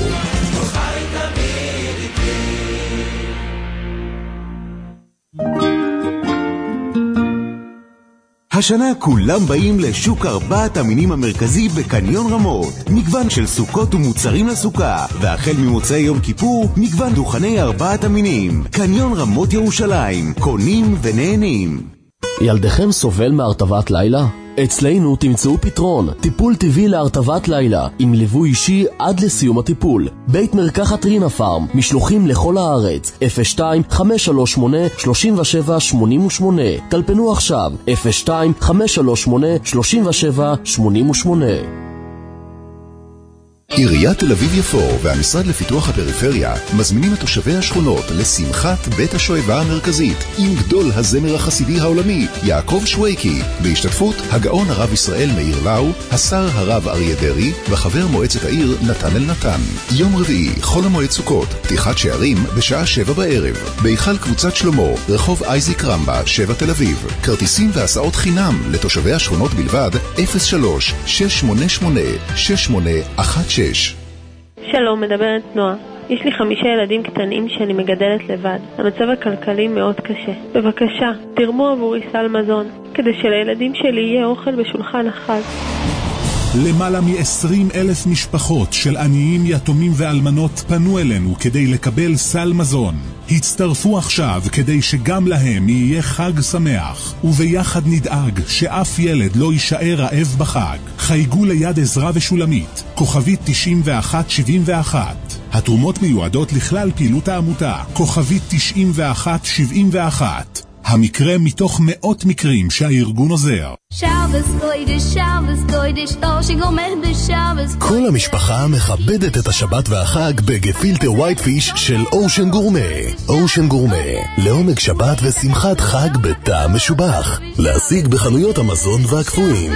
השנה כולם באים לשוק 4 המינים המרכזי בקניון רמות. מגוון של סוכות ומוצרים לסוכה, והחל ממוצאי יום כיפור, מגוון דוכני 4 המינים. קניון רמות ירושלים, קונים ונהנים.
ילדיכם סובל מהרטבת לילה? אצלנו תמצאו פתרון, טיפול טבעי להרטבת לילה, עם ליווי אישי עד לסיום הטיפול. בית מרקחת רינה פארם, משלוחים לכל הארץ, 02-538-3788. טלפנו עכשיו, 02-538-3788.
עיריית תל אביב יפו והמשרד לפיתוח הפריפריה מזמינים את תושבי השכונות לשמחת בית השואבה המרכזית עם גדול הזמר החסידי העולמי יעקב שוויקי, בהשתתפות הגאון הרב ישראל מאיר לאו, השר הרב אריה דרי וחבר מועצת העיר נתן אלנתן. יום רביעי, חול המועד סוכות, פתיחת שערים בשעה 7 בערב, בהיכל קבוצת שלמה, רחוב אייזיק רמבה, 7 תל אביב. כרטיסים והסעות חינם לתושבי השכונות בלבד, 03-688-6816.
שלום, מדברת נועה. יש לי 5 ילדים קטנים שאני מגדלת לבד. המצב הכלכלי מאוד קשה. בבקשה, תרמו עבורי סל מזון, כדי שלילדים שלי יהיה אוכל בשולחן החג.
למעלה מ-20,000 משפחות של עניים, יתומים ואלמנות פנו אלינו כדי לקבל סל מזון. הצטרפו עכשיו כדי שגם להם יהיה חג שמח, וביחד נדאג שאף ילד לא יישאר רעב בחג. חייגו ליד עזרה ושולמית, כוכבית 9171. התרומות מיועדות לכלל פעילות העמותה, כוכבית 9171. המקרה מתוך מאות מקרים שהארגון עוזר.
כל המשפחה מכבדת את השבת והחג בגפילטה ווייט פיש של אושן גורמה. אושן גורמה, לעומק שבת ושמחת חג בטעם משובח. להשיג בחנויות המזון והקפואים.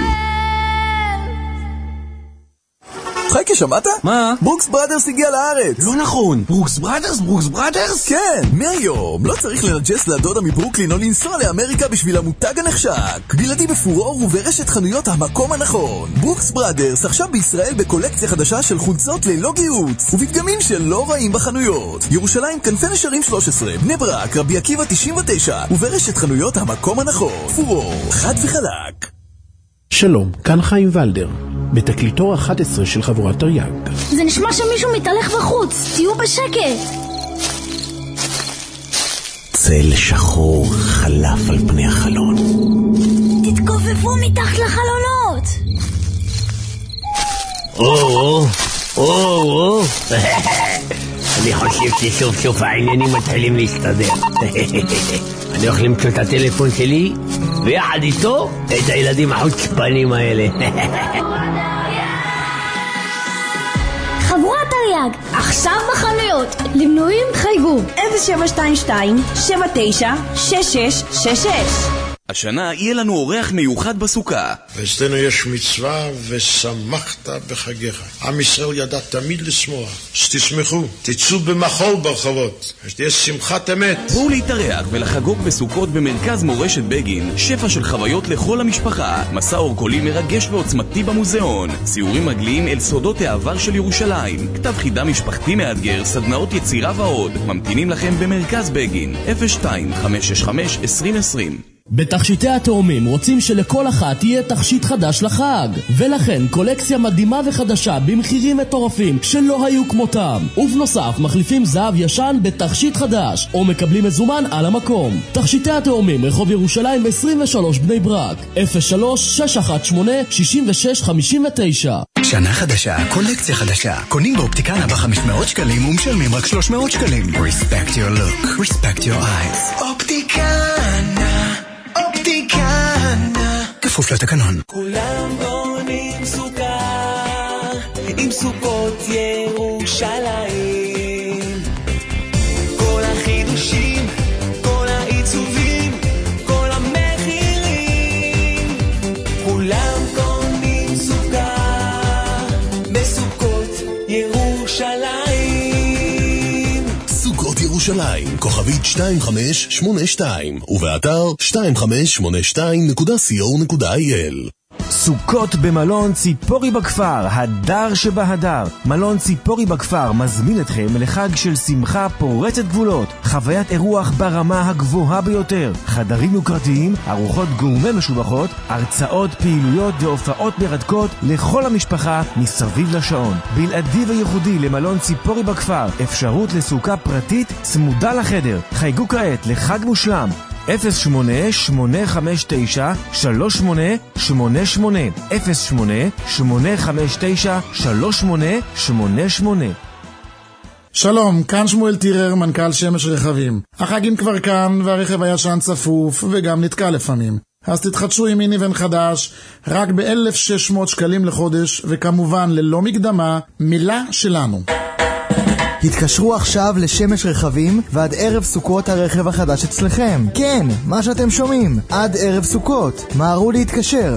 חייקה, שמעת? מה? ברוקס ברדרס הגיע לארץ. לא נכון. ברוקס ברדרס? ברוקס ברדרס? כן. מהיום לא צריך לנג'ס לדודה מברוקלין או לנסוע לאמריקה בשביל המותג הנחשק. בלעדי בפורור וברשת חנויות המקום הנכון. ברוקס ברדרס עכשיו בישראל בקולקציה חדשה של חולצות ללא גיוץ ובדגמים שלא רעים בחנויות. ירושלים, כנפי נשרים 13, בני ברק, רבי עקיבא 99 וברשת חנויות המקום הנכון. פורור, חד וחלק.
שלום, כאן חיים ולדר, בתקליטור 11 של חבורת תרי"ג.
זה נשמע שמישהו מתהלך בחוץ, תהיו בשקט.
צל שחור חלף על פני החלון.
תתכופפו מתחת לחלונות.
אני חושב שסוף סוף העניינים מתחילים להסתדר. אני הולך למצוא את הטלפון שלי ויחד איתו את הילדים החוצפנים האלה.
חבורת תרי"ג, עכשיו בחנויות. למנויים חייגו 0722-796666.
השנה יהיה לנו אורח מיוחד בסוכה.
ואצלנו יש מצווה ושמחת בחגיך. עם ישראל ידע תמיד לשמוח. שתשמחו, תצאו במחול ברחובות, שתהיה שמחת אמת.
בואו להתארח ולחגוג בסוכות במרכז מורשת בגין. שפע של חוויות לכל המשפחה, מסע אורקולי מרגש ועוצמתי במוזיאון, ציורים רגליים אל סודות העבר של ירושלים, כתב חידה משפחתי מאתגר, סדנאות יצירה ועוד. ממתינים לכם במרכז בגין, 02-565-2020.
בתכשיטי התאומים רוצים שלכל אחת יהיה תכשיט חדש לחג, ולכן קולקציה מדהימה וחדשה במחירים מטורפים שלא היו כמותם. ובנוסף מחליפים זהב ישן בתכשיט חדש או מקבלים מזומן על המקום. תכשיטי התאומים, רחוב ירושלים 23 בני ברק, 03-618-6659.
שנה חדשה, קולקציה חדשה. קונים באופטיקנה ב500 שקלים ומשלמים רק 300 שקלים. Respect your look, respect your eyes.
אופטיקנה, אופטיקנה.
כפוף לתקנון.
כולם בונים סוכר עם סוכות ירושלים. כל החידושים, כל העיצובים, כל המחירים. כולם קונים סוכר בסוכות ירושלים.
סוכות ירושלים, כוכבית 2582, ובאתר 2582.co.il.
סוכות במלון ציפורי בכפר, הדר שבהדר. מלון ציפורי בכפר מזמין אתכם לחג של שמחה פורצת גבולות. חוויית אירוח ברמה הגבוהה ביותר. חדרים יוקרתיים, ארוחות גורמה משובחות, הרצאות, פעילויות והופעות מרתקות לכל המשפחה מסביב לשעון. בלעדי וייחודי למלון ציפורי בכפר, אפשרות לסוכה פרטית צמודה לחדר. חייגו כעת לחג מושלם 08-859-3888 08-859-3888.
שלום, כאן שמואל טירר, מנכ"ל שמש רכבים. החגים כבר כאן והרכב הישן צפוף וגם נתקע לפעמים. אז תתחדשו עם מיניבן חדש רק ב-1,600 שקלים לחודש, וכמובן ללא מקדמה, מילה שלנו.
התקשרו עכשיו לשמש רכבים ועד ערב סוכות הרכב החדש אצלכם. כן, מה שאתם שומעים, עד ערב סוכות. מהרו להתקשר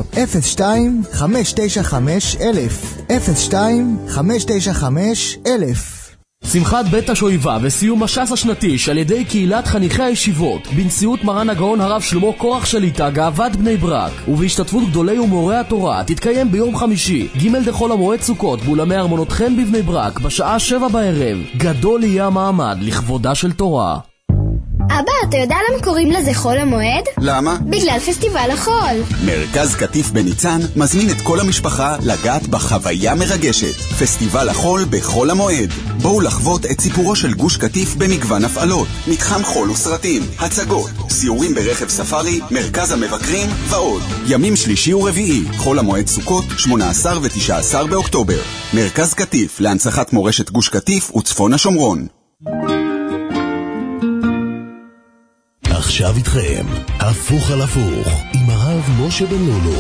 02-595-1000 02-595-1000.
שמחת בית השואיבה וסיום הש"ס השנתי על ידי קהילת חניכי הישיבות בנשיאות מרן הגאון הרב שלמה קורח שליט"א גאוות בני ברק ובהשתתפות גדולי ומורי התורה תתקיים ביום חמישי ג' דחול המועד סוכות באולמי ארמונות חן בבני ברק בשעה 7 בערב. גדול יהיה המעמד לכבודה של תורה.
אבא, אתה יודע למה קוראים לזה חול המועד?
למה?
בגלל פסטיבל החול.
מרכז קטיף בניצן מזמין את כל המשפחה לגעת בחוויה מרגשת. פסטיבל החול בחול המועד. בואו לחוות את סיפורו של גוש קטיף במגוון הפעלות. מתחם חול וסרטים, הצגות, סיורים ברכב ספארי, מרכז המבקרים ועוד. ימים שלישי ורביעי, חול המועד סוכות, 18 ו-19 באוקטובר. מרכז קטיף להנצחת מורשת גוש קטיף וצפון השומרון.
עכשיו איתכם, הפוך על הפוך, עם הרב משה בן לולו.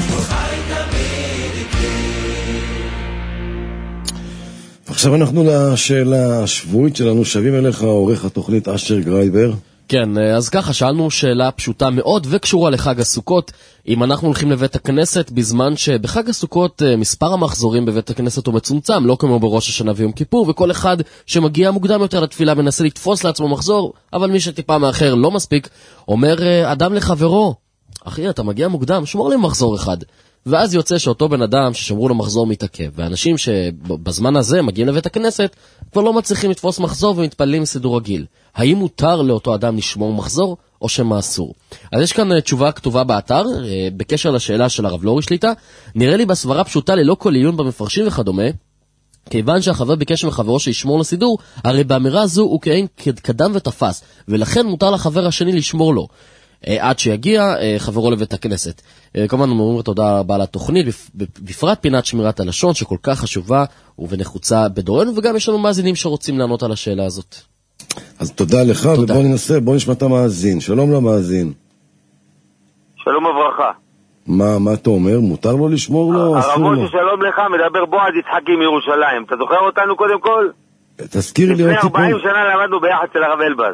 עכשיו אנחנו לשאלה השבועית שלנו, שבים אליך עורך התוכנית אשר גרייבר.
כן, אז ככה, שאלנו שאלה פשוטה מאוד וקשורה לחג הסוכות. אם אנחנו הולכים לבית הכנסת בזמן שבחג הסוכות מספר המחזורים בבית הכנסת הוא מצומצם, לא כמו בראש השנה ויום כיפור, וכל אחד שמגיע מוקדם יותר לתפילה מנסה לתפוס לעצמו מחזור, אבל מי שטיפה מאחר לא מספיק, אומר אדם לחברו, אחי, אתה מגיע מוקדם, שמור לי מחזור אחד. ואז יוצא שאותו בן אדם ששמרו לו מחזור מתעכב, ואנשים שבזמן הזה מגיעים לבית הכנסת כבר לא מצליחים לתפוס מחזור ומתפללים סידור רגיל. האם מותר לאותו אדם לשמור מחזור או שמה אסור? אז יש כאן תשובה כתובה באתר בקשר לשאלה של הרב לורי שליט"א. נראה לי בסברה פשוטה ללא כל עיון במפרשים וכדומה, כיוון שהחבר ביקש מחברו שישמור לסידור, הרי באמירה זו הוא כאין קדם ותפס, ולכן מותר לחבר השני לשמור לו עד שיגיע חברו לבית הכנסת. כמובן אומרים תודה רבה לתוכנית, בפרט פינת שמירת הלשון שכל כך חשובה ובנחוצה בדורנו, וגם יש לנו מאזינים שרוצים לענות על השאלה הזאת.
אז תודה לך, ובוא ננסה, בוא נשמע את המאזין. שלום למאזין.
שלום וברכה.
מה אתה אומר? מותר לו לשמור לו?
הרב משה, שלום לך, מדבר בועז יצחקי מירושלים. אתה זוכר אותנו קודם כל?
תזכיר לי
לפני 40 שנה למדנו ביחד של הרב אלבז.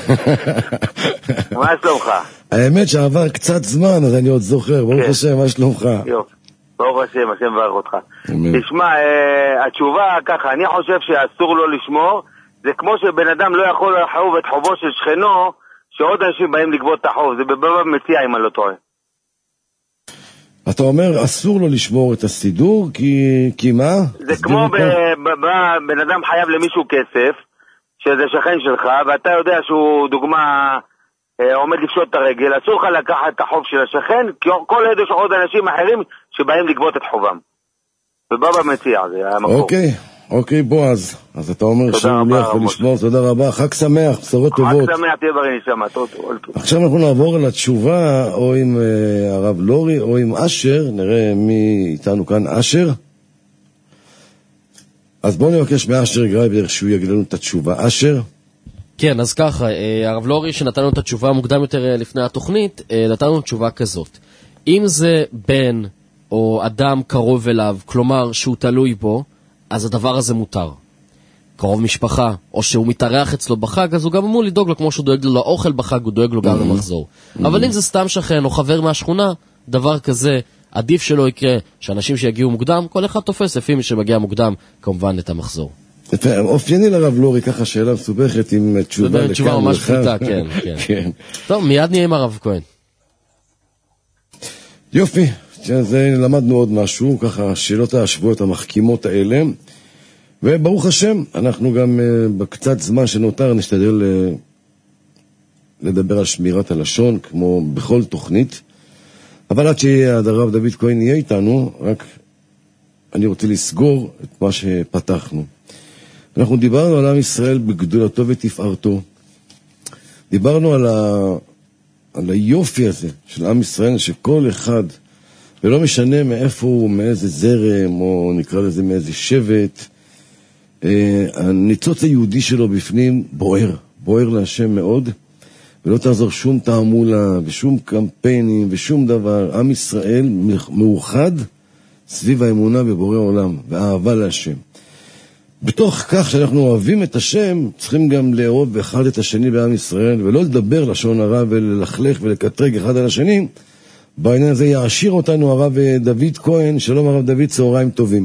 מה שלומך?
האמת שעבר קצת זמן, אז אני עוד זוכר. ברוך השם, מה שלומך?
יופי, ברוך השם, השם ברך אותך. תשמע, התשובה ככה, אני חושב שאסור לו לשמור, זה כמו שבן אדם לא יכול לחוב את חובו של שכנו, שעוד אנשים באים לגבות את החוב, זה בבבא מציע אם אני לא טועה.
אתה אומר אסור לו לשמור את הסידור, כי מה?
זה כמו בן אדם חייב למישהו כסף, שזה שכן שלך, ואתה יודע שהוא דוגמה עומד לפשוט את הרגל, אסור לך לקחת את החוב של השכן, כי כל עד יש עוד אנשים אחרים שבאים לגבות את חובם. ובבא מציע, זה המקור.
אוקיי, בועז, אז אתה אומר שמליח ולשמור, תודה רבה, חג שמח, בשורות טובות.
חג שמח, תהיה בריא נשמה, טוב.
עכשיו אנחנו נעבור לתשובה, או עם הרב לורי, או עם אשר, נראה מי איתנו כאן, אשר. אז בואו נבקש מאשר גרייבר שהוא יגיד לנו את התשובה. אשר?
כן, אז ככה, הרב לורי שנתנו את התשובה מוקדם יותר לפני התוכנית, נתנו תשובה כזאת. אם זה בן או אדם קרוב אליו, כלומר שהוא תלוי בו, אז הדבר הזה מותר. קרוב משפחה, או שהוא מתארח אצלו בחג, אז הוא גם אמור לדאוג לו, כמו שהוא דואג לו לאוכל בחג, הוא דואג לו גם למחזור. אבל אם זה סתם שכן או חבר מהשכונה, דבר כזה, עדיף שלא יקרה שאנשים שיגיעו מוקדם, כל אחד תופס לפי מי שמגיע מוקדם, כמובן את המחזור.
אופייני לרב לורי, ככה שאלה מסובכת עם תשובה לכאן.
תשובה ממש פשוטה, כן. טוב, מיד נהיה עם הרב כהן.
יופי, שזה למדנו עוד משהו, ככה שאלות השבועות המחכימות האלה, וברוך השם, אנחנו גם בקצת זמן שנותר נשתדל לדבר על שמירת הלשון, כמו בכל תוכנית, אבל עד שהרב דוד כהן יהיה איתנו, רק אני רוצה לסגור את מה שפתחנו. אנחנו דיברנו על עם ישראל בגדולתו ותפארתו, דיברנו על היופי הזה של עם ישראל, שכל אחד, ולא משנה מאיפה הוא, מאיזה זרם, או נקרא לזה מאיזה שבט, הניצוץ היהודי שלו בפנים בוער להשם מאוד, ולא תעזור שום תעמולה, ושום קמפיינים, ושום דבר. עם ישראל מאוחד סביב האמונה בבורא עולם, והאהבה להשם. בתוך כך שאנחנו אוהבים את השם, צריכים גם לאהוב אחד את השני בעם ישראל, ולא לדבר לשון הרע וללכלך ולקטרג אחד על השני. בעניין הזה יעשיר אותנו הרב דוד כהן. שלום הרב דוד, צהריים טובים.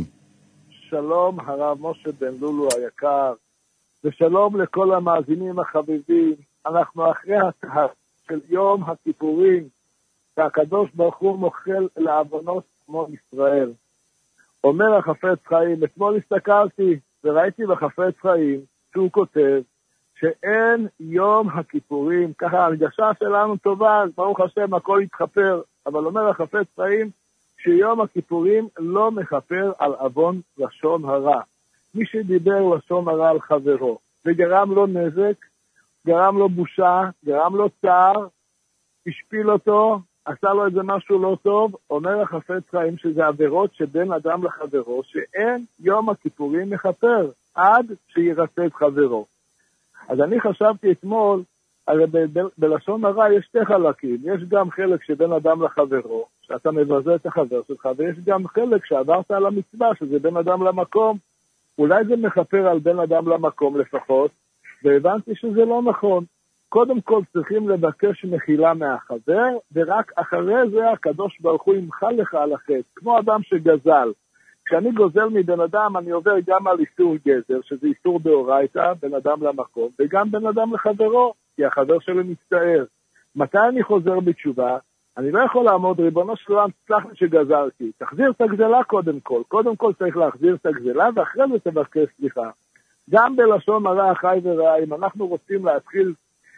שלום הרב משה בן לולו היקר, ושלום לכל המאזינים החביבים. אנחנו אחרי התהה של יום הכיפורים, והקדוש ברוך הוא מוחל לעוונות כמו ישראל. אומר החפץ חיים, אתמול הסתכלתי וראיתי בחפץ חיים שהוא כותב שאין יום הכיפורים, ככה ההרגשה שלנו טובה, ברוך השם הכל יתחפר, אבל אומר החפץ חיים שיום הכיפורים לא מחפר על עוון לשון הרע. מי שדיבר לשון הרע על חברו וגרם לו נזק, גרם לו בושה, גרם לו צער, השפיל אותו, עשה לו איזה משהו לא טוב, אומר החפץ חיים שזה עבירות שבין אדם לחברו, שאין יום הכיפורים מחפר עד שירצה את חברו. אז אני חשבתי אתמול, הרי בלשון הרע יש שתי חלקים, יש גם חלק שבין אדם לחברו, שאתה מבזה את החבר שלך, ויש גם חלק שעברת על המצווה, שזה בין אדם למקום, אולי זה מחפר על בין אדם למקום לפחות, והבנתי שזה לא נכון. קודם כל צריכים לבקש מחילה מהחבר, ורק אחרי זה הקדוש ברוך הוא ימחל לך על החטא, כמו אדם שגזל. כשאני גוזל מבן אדם, אני עובר גם על איסור גזל, שזה איסור דאורייתא, בין אדם למקום, וגם בין אדם לחברו, כי החבר שלו מצטער. מתי אני חוזר בתשובה? אני לא יכול לעמוד, ריבונו של עולם, תסלח לי שגזלתי. תחזיר את הגזלה קודם כל. קודם כל צריך להחזיר את הגזלה, ואחרי זה תבקש סליחה. גם בלשון הרע חי ורע, אם אנחנו רוצים להתחיל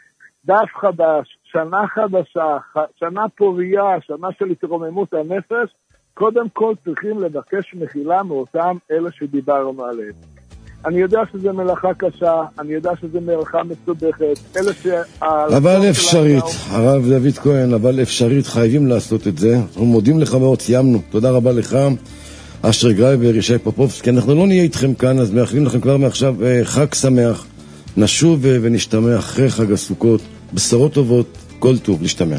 דף חדש, שנה חדשה, שנה פוריה, שנה של התרוממות הנפש, קודם כל צריכים לבקש מחילה מאותם אלה שדיברנו עליהם. אני יודע שזה מלאכה קשה, אני יודע שזה מלאכה מסובכת, אלה
אבל אפשרית, הרב דוד כהן, אבל אפשרית, חייבים לעשות את זה. אנחנו מודים לך מאוד, סיימנו. תודה רבה לך, אשר גרייבר, ישי פופובסקי. אנחנו לא נהיה איתכם כאן, אז מאחלים לכם כבר מעכשיו חג שמח. נשוב ונשתמע אחרי חג הסוכות. בשורות טובות, כל טוב, להשתמע.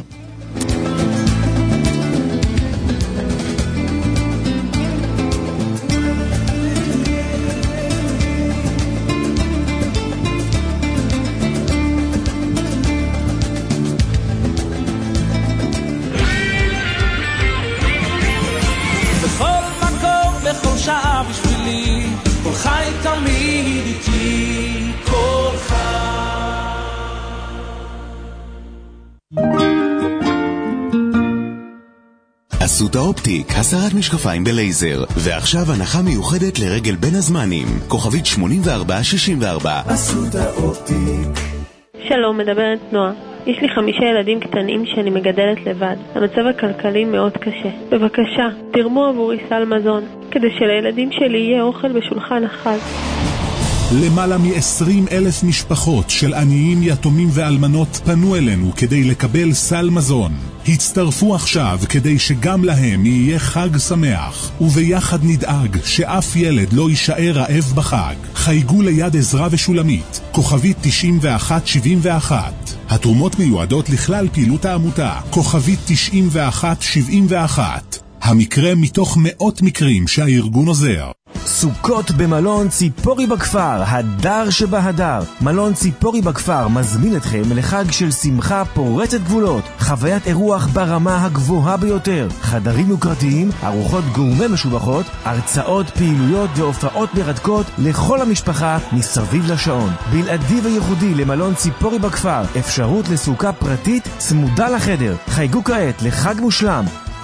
אסותא אופטיק, הסרת משקפיים בלייזר, ועכשיו הנחה מיוחדת לרגל בין הזמנים, כוכבית 8464.
אסותא אופטיק.
שלום, מדברת נועה. יש לי 5 ילדים קטנים שאני מגדלת לבד. המצב הכלכלי מאוד קשה. בבקשה, תרמו עבורי סל מזון, כדי שלילדים שלי יהיה אוכל בשולחן החג.
למעלה מ-20,000 משפחות של עניים, יתומים ואלמנות פנו אלינו כדי לקבל סל מזון. הצטרפו עכשיו כדי שגם להם יהיה חג שמח, וביחד נדאג שאף ילד לא יישאר רעב בחג. חייגו ליד עזרה ושולמית, כוכבית 9171. התרומות מיועדות לכלל פעילות העמותה, כוכבית 9171. המקרה מתוך מאות מקרים שהארגון עוזר.
סוכות במלון ציפורי בכפר, הדר שבהדר. מלון ציפורי בכפר מזמין אתכם לחג של שמחה פורצת גבולות, חוויית אירוח ברמה הגבוהה ביותר, חדרים יוקרתיים, ארוחות גורמה משובחות, הרצאות, פעילויות והופעות מרתקות לכל המשפחה מסביב לשעון. בלעדי וייחודי למלון ציפורי בכפר, אפשרות לסוכה פרטית צמודה לחדר. חייגו כעת לחג מושלם 08-859-3888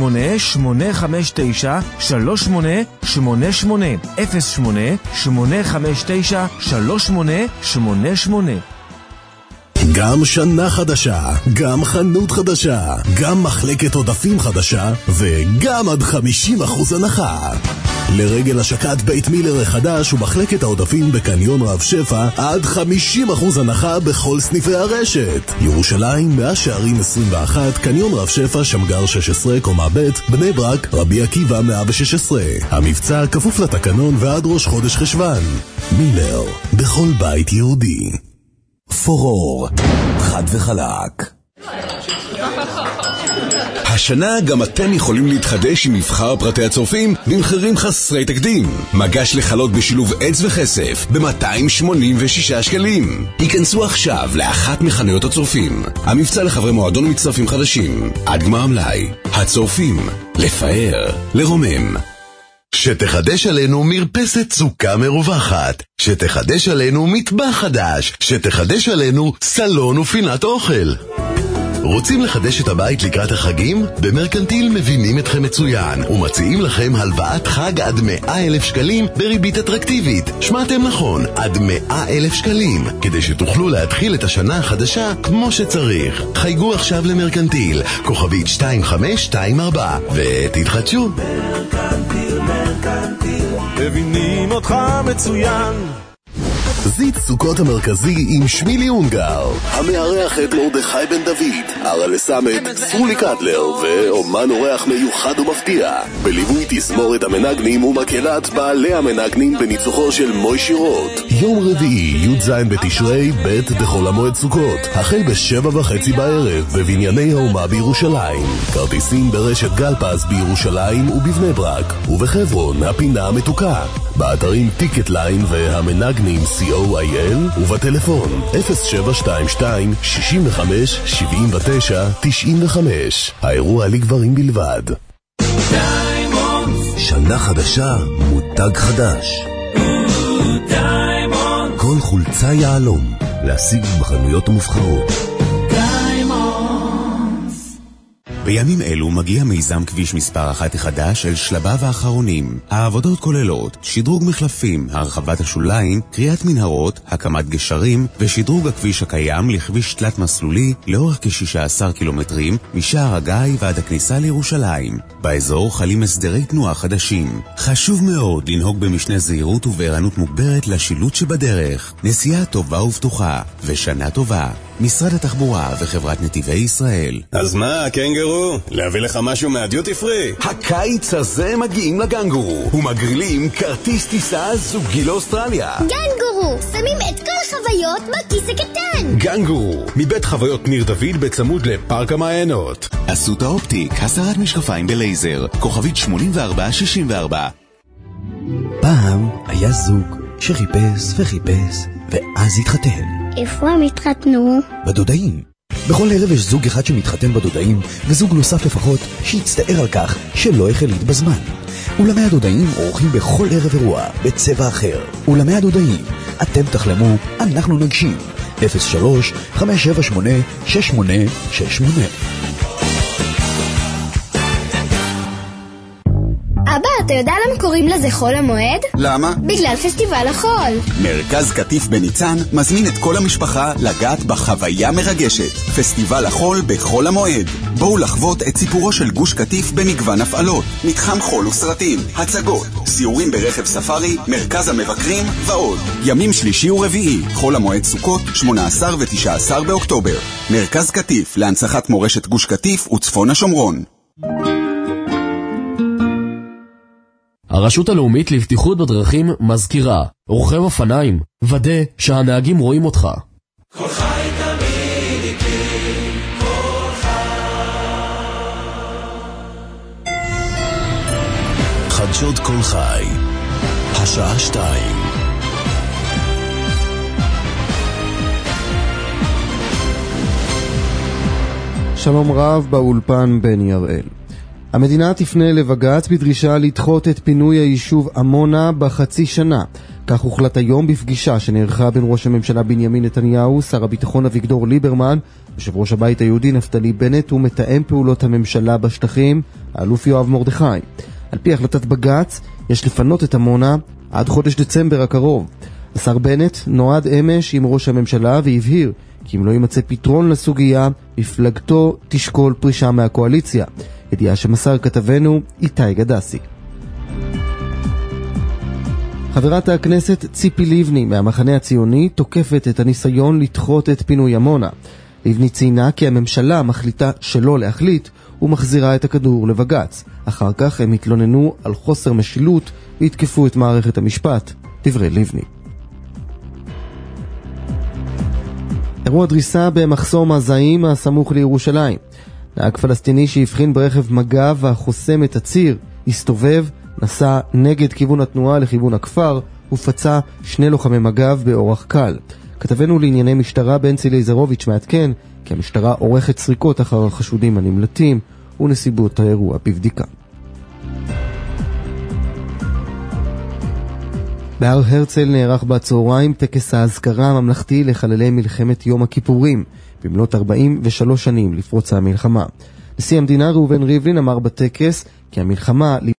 08-859-3888.
גם שנה חדשה, גם חנות חדשה, גם מחלקת עודפים חדשה, וגם עד 50% הנחה. לרגל השקת בית מילר החדש ומחלקת העודפים בקניון רב שפע, עד 50% הנחה בכל סניפי הרשת. ירושלים, מאה שערים 21, קניון רב שפע, שמגר 16, קומה ב', בני ברק, רבי עקיבא 116. המבצע כפוף לתקנון ועד ראש חודש חשבן. מילר, בכל בית יהודי. פורור, חד וחלק.
השנה גם אתם יכולים להתחדש עם מבחר פרטי הצורפים במחירים חסרי תקדים. מגש לחלות בשילוב עץ וכסף ב-286 שקלים. היכנסו עכשיו לאחת מחנויות הצורפים. המבצע לחברי מועדון מצטרפים חדשים. עד גמר המלאי. הצורפים, לפאר, לרומם.
שתחדש עלינו מרפסת סוכה מרווחת, שתחדש עלינו מטבח חדש, שתחדש עלינו סלון ופינת אוכל. רוצים לחדש את הבית לקראת החגים? במרקנטיל מבינים אתכם מצוין ומציעים לכם הלוואת חג עד 100,000 שקלים בריבית אטרקטיבית. שמעתם נכון, עד 100,000 שקלים, כדי שתוכלו להתחיל את השנה החדשה כמו שצריך. חייגו עכשיו למרקנטיל, כוכבית 2524, ותתחדשו.
מרקנטיל, מבינים אותך מצוין.
זית סוכות המרכזי עם שמילי אונגר, המארח את מרדכי בן דוד, ארלה סמט, סרולי קטלר ואומן אורח מיוחד ומפתיע, בליווי תזמורת המנגנים ומקהלת בעלי המנגנים בניצוחו של מוישי רוט. יום רביעי, י"ז בתשרי, ב' בחול המועד סוכות, החל ב7:30 בערב בבנייני האומה בירושלים. כרטיסים ברשת גלפס בירושלים ובבני ברק, ובחברון הפינה המתוקה, באתרים טיקטליין והמנגנים co.il ובטלפון 0722 65 79 95. האירוע לגברים בלבד.
דיימונדס,
שנה חדשה, מותג חדש.
דיימונדס,
כל חולצה יעלום, להשיג בחנויות המובחרות.
בימים אלו מגיע מיזם כביש מספר 1 החדש אל שלביו האחרונים. העבודות כוללות שדרוג מחלפים, הרחבת השוליים, קריאת מנהרות, הקמת גשרים ושדרוג הכביש הקיים לכביש תלת מסלולי לאורך כ-16 קילומטרים משער הגיא ועד הכניסה לירושלים. באזור חלים הסדרי תנועה חדשים. חשוב מאוד לנהוג במשנה זהירות ובערנות מוגברת לשילוט שבדרך. נסיעה טובה ובטוחה ושנה טובה. משרד התחבורה וחברת נתיבי ישראל.
אז מה, קנגרו? להביא לך משהו מהדיוטי פרי?
הקיץ הזה מגיעים לגנגורו ומגרילים כרטיס טיסה זוגי לאוסטרליה.
גנגורו, שמים את כל החוויות בכיס הקטן.
גנגורו, מבית חוויות ניר דוד בצמוד לפארק המעיינות.
אסותא אופטיק, הסרת משקפיים בלייזר, כוכבית 8464.
פעם היה זוג שחיפש וחיפש ואז התחתן.
איפה הם התחתנו?
בדודאים. בכל ערב יש זוג אחד שמתחתן בדודאים, וזוג נוסף לפחות שיצטער על כך שלא החליט בזמן. אולמי הדודאים עורכים בכל ערב אירוע בצבע אחר. אולמי הדודאים, אתם תחלמו, אנחנו נגשים. 03-578-6868.
אבא, אתה יודע למה קוראים לזה חול המועד?
למה?
בגלל פסטיבל החול.
מרכז קטיף בניצן מזמין את כל המשפחה לגעת בחוויה מרגשת. פסטיבל החול בחול המועד. בואו לחוות את סיפורו של גוש קטיף במגוון הפעלות. מתחם חול וסרטים, הצגות, סיורים ברכב ספארי, מרכז המבקרים ועוד. ימים שלישי ורביעי, חול המועד סוכות, 18 ו-19 באוקטובר. מרכז קטיף להנצחת מורשת גוש קטיף וצפון השומרון.
הרשות הלאומית לבטיחות בדרכים מזכירה, רוכב אופניים, ודא שהנהגים רואים אותך.
כל חי תמיד איתי, כל חי.
חדשות כל חי, השעה 2.
שלום רב, באולפן בני הראל. המדינה תפנה לבג"ץ בדרישה לדחות את פינוי היישוב עמונה בחצי שנה. כך הוחלט היום בפגישה שנערכה בין ראש הממשלה בנימין נתניהו, שר הביטחון אביגדור ליברמן, יושב ראש הבית היהודי נפתלי בנט ומתאם פעולות הממשלה בשטחים, האלוף יואב מרדכי. על פי החלטת בג"ץ, יש לפנות את עמונה עד חודש דצמבר הקרוב. השר בנט נועד אמש עם ראש הממשלה והבהיר כי אם לא יימצא פתרון לסוגיה, מפלגתו תשקול פרישה מהקואליציה. ידיעה שמסר כתבנו איתי גדסי. חברת הכנסת ציפי לבני מהמחנה הציוני תוקפת את הניסיון לדחות את פינוי עמונה. לבני ציינה כי הממשלה מחליטה שלא להחליט ומחזירה את הכדור לבג"ץ. אחר כך הם התלוננו על חוסר משילות והתקפו את מערכת המשפט. דברי לבני. אירוע דריסה במחסום הזעים הסמוך לירושלים. נהג פלסטיני שהבחין ברכב מג"ב והחוסם את הציר, הסתובב, נסע נגד כיוון התנועה לכיוון הכפר ופצע 2 לוחמי מג"ב באורח קל. כתבנו לענייני משטרה בנצי לייזרוביץ' מעדכן כי המשטרה עורכת סריקות אחר החשודים הנמלטים ונסיבות האירוע בבדיקה. בהר הרצל נערך בצהריים טקס ההזכרה הממלכתי לחללי מלחמת יום הכיפורים, במלאת 43 שנים לפרוץ המלחמה. נשיא המדינה ראובן ריבלין אמר בטקס כי המלחמה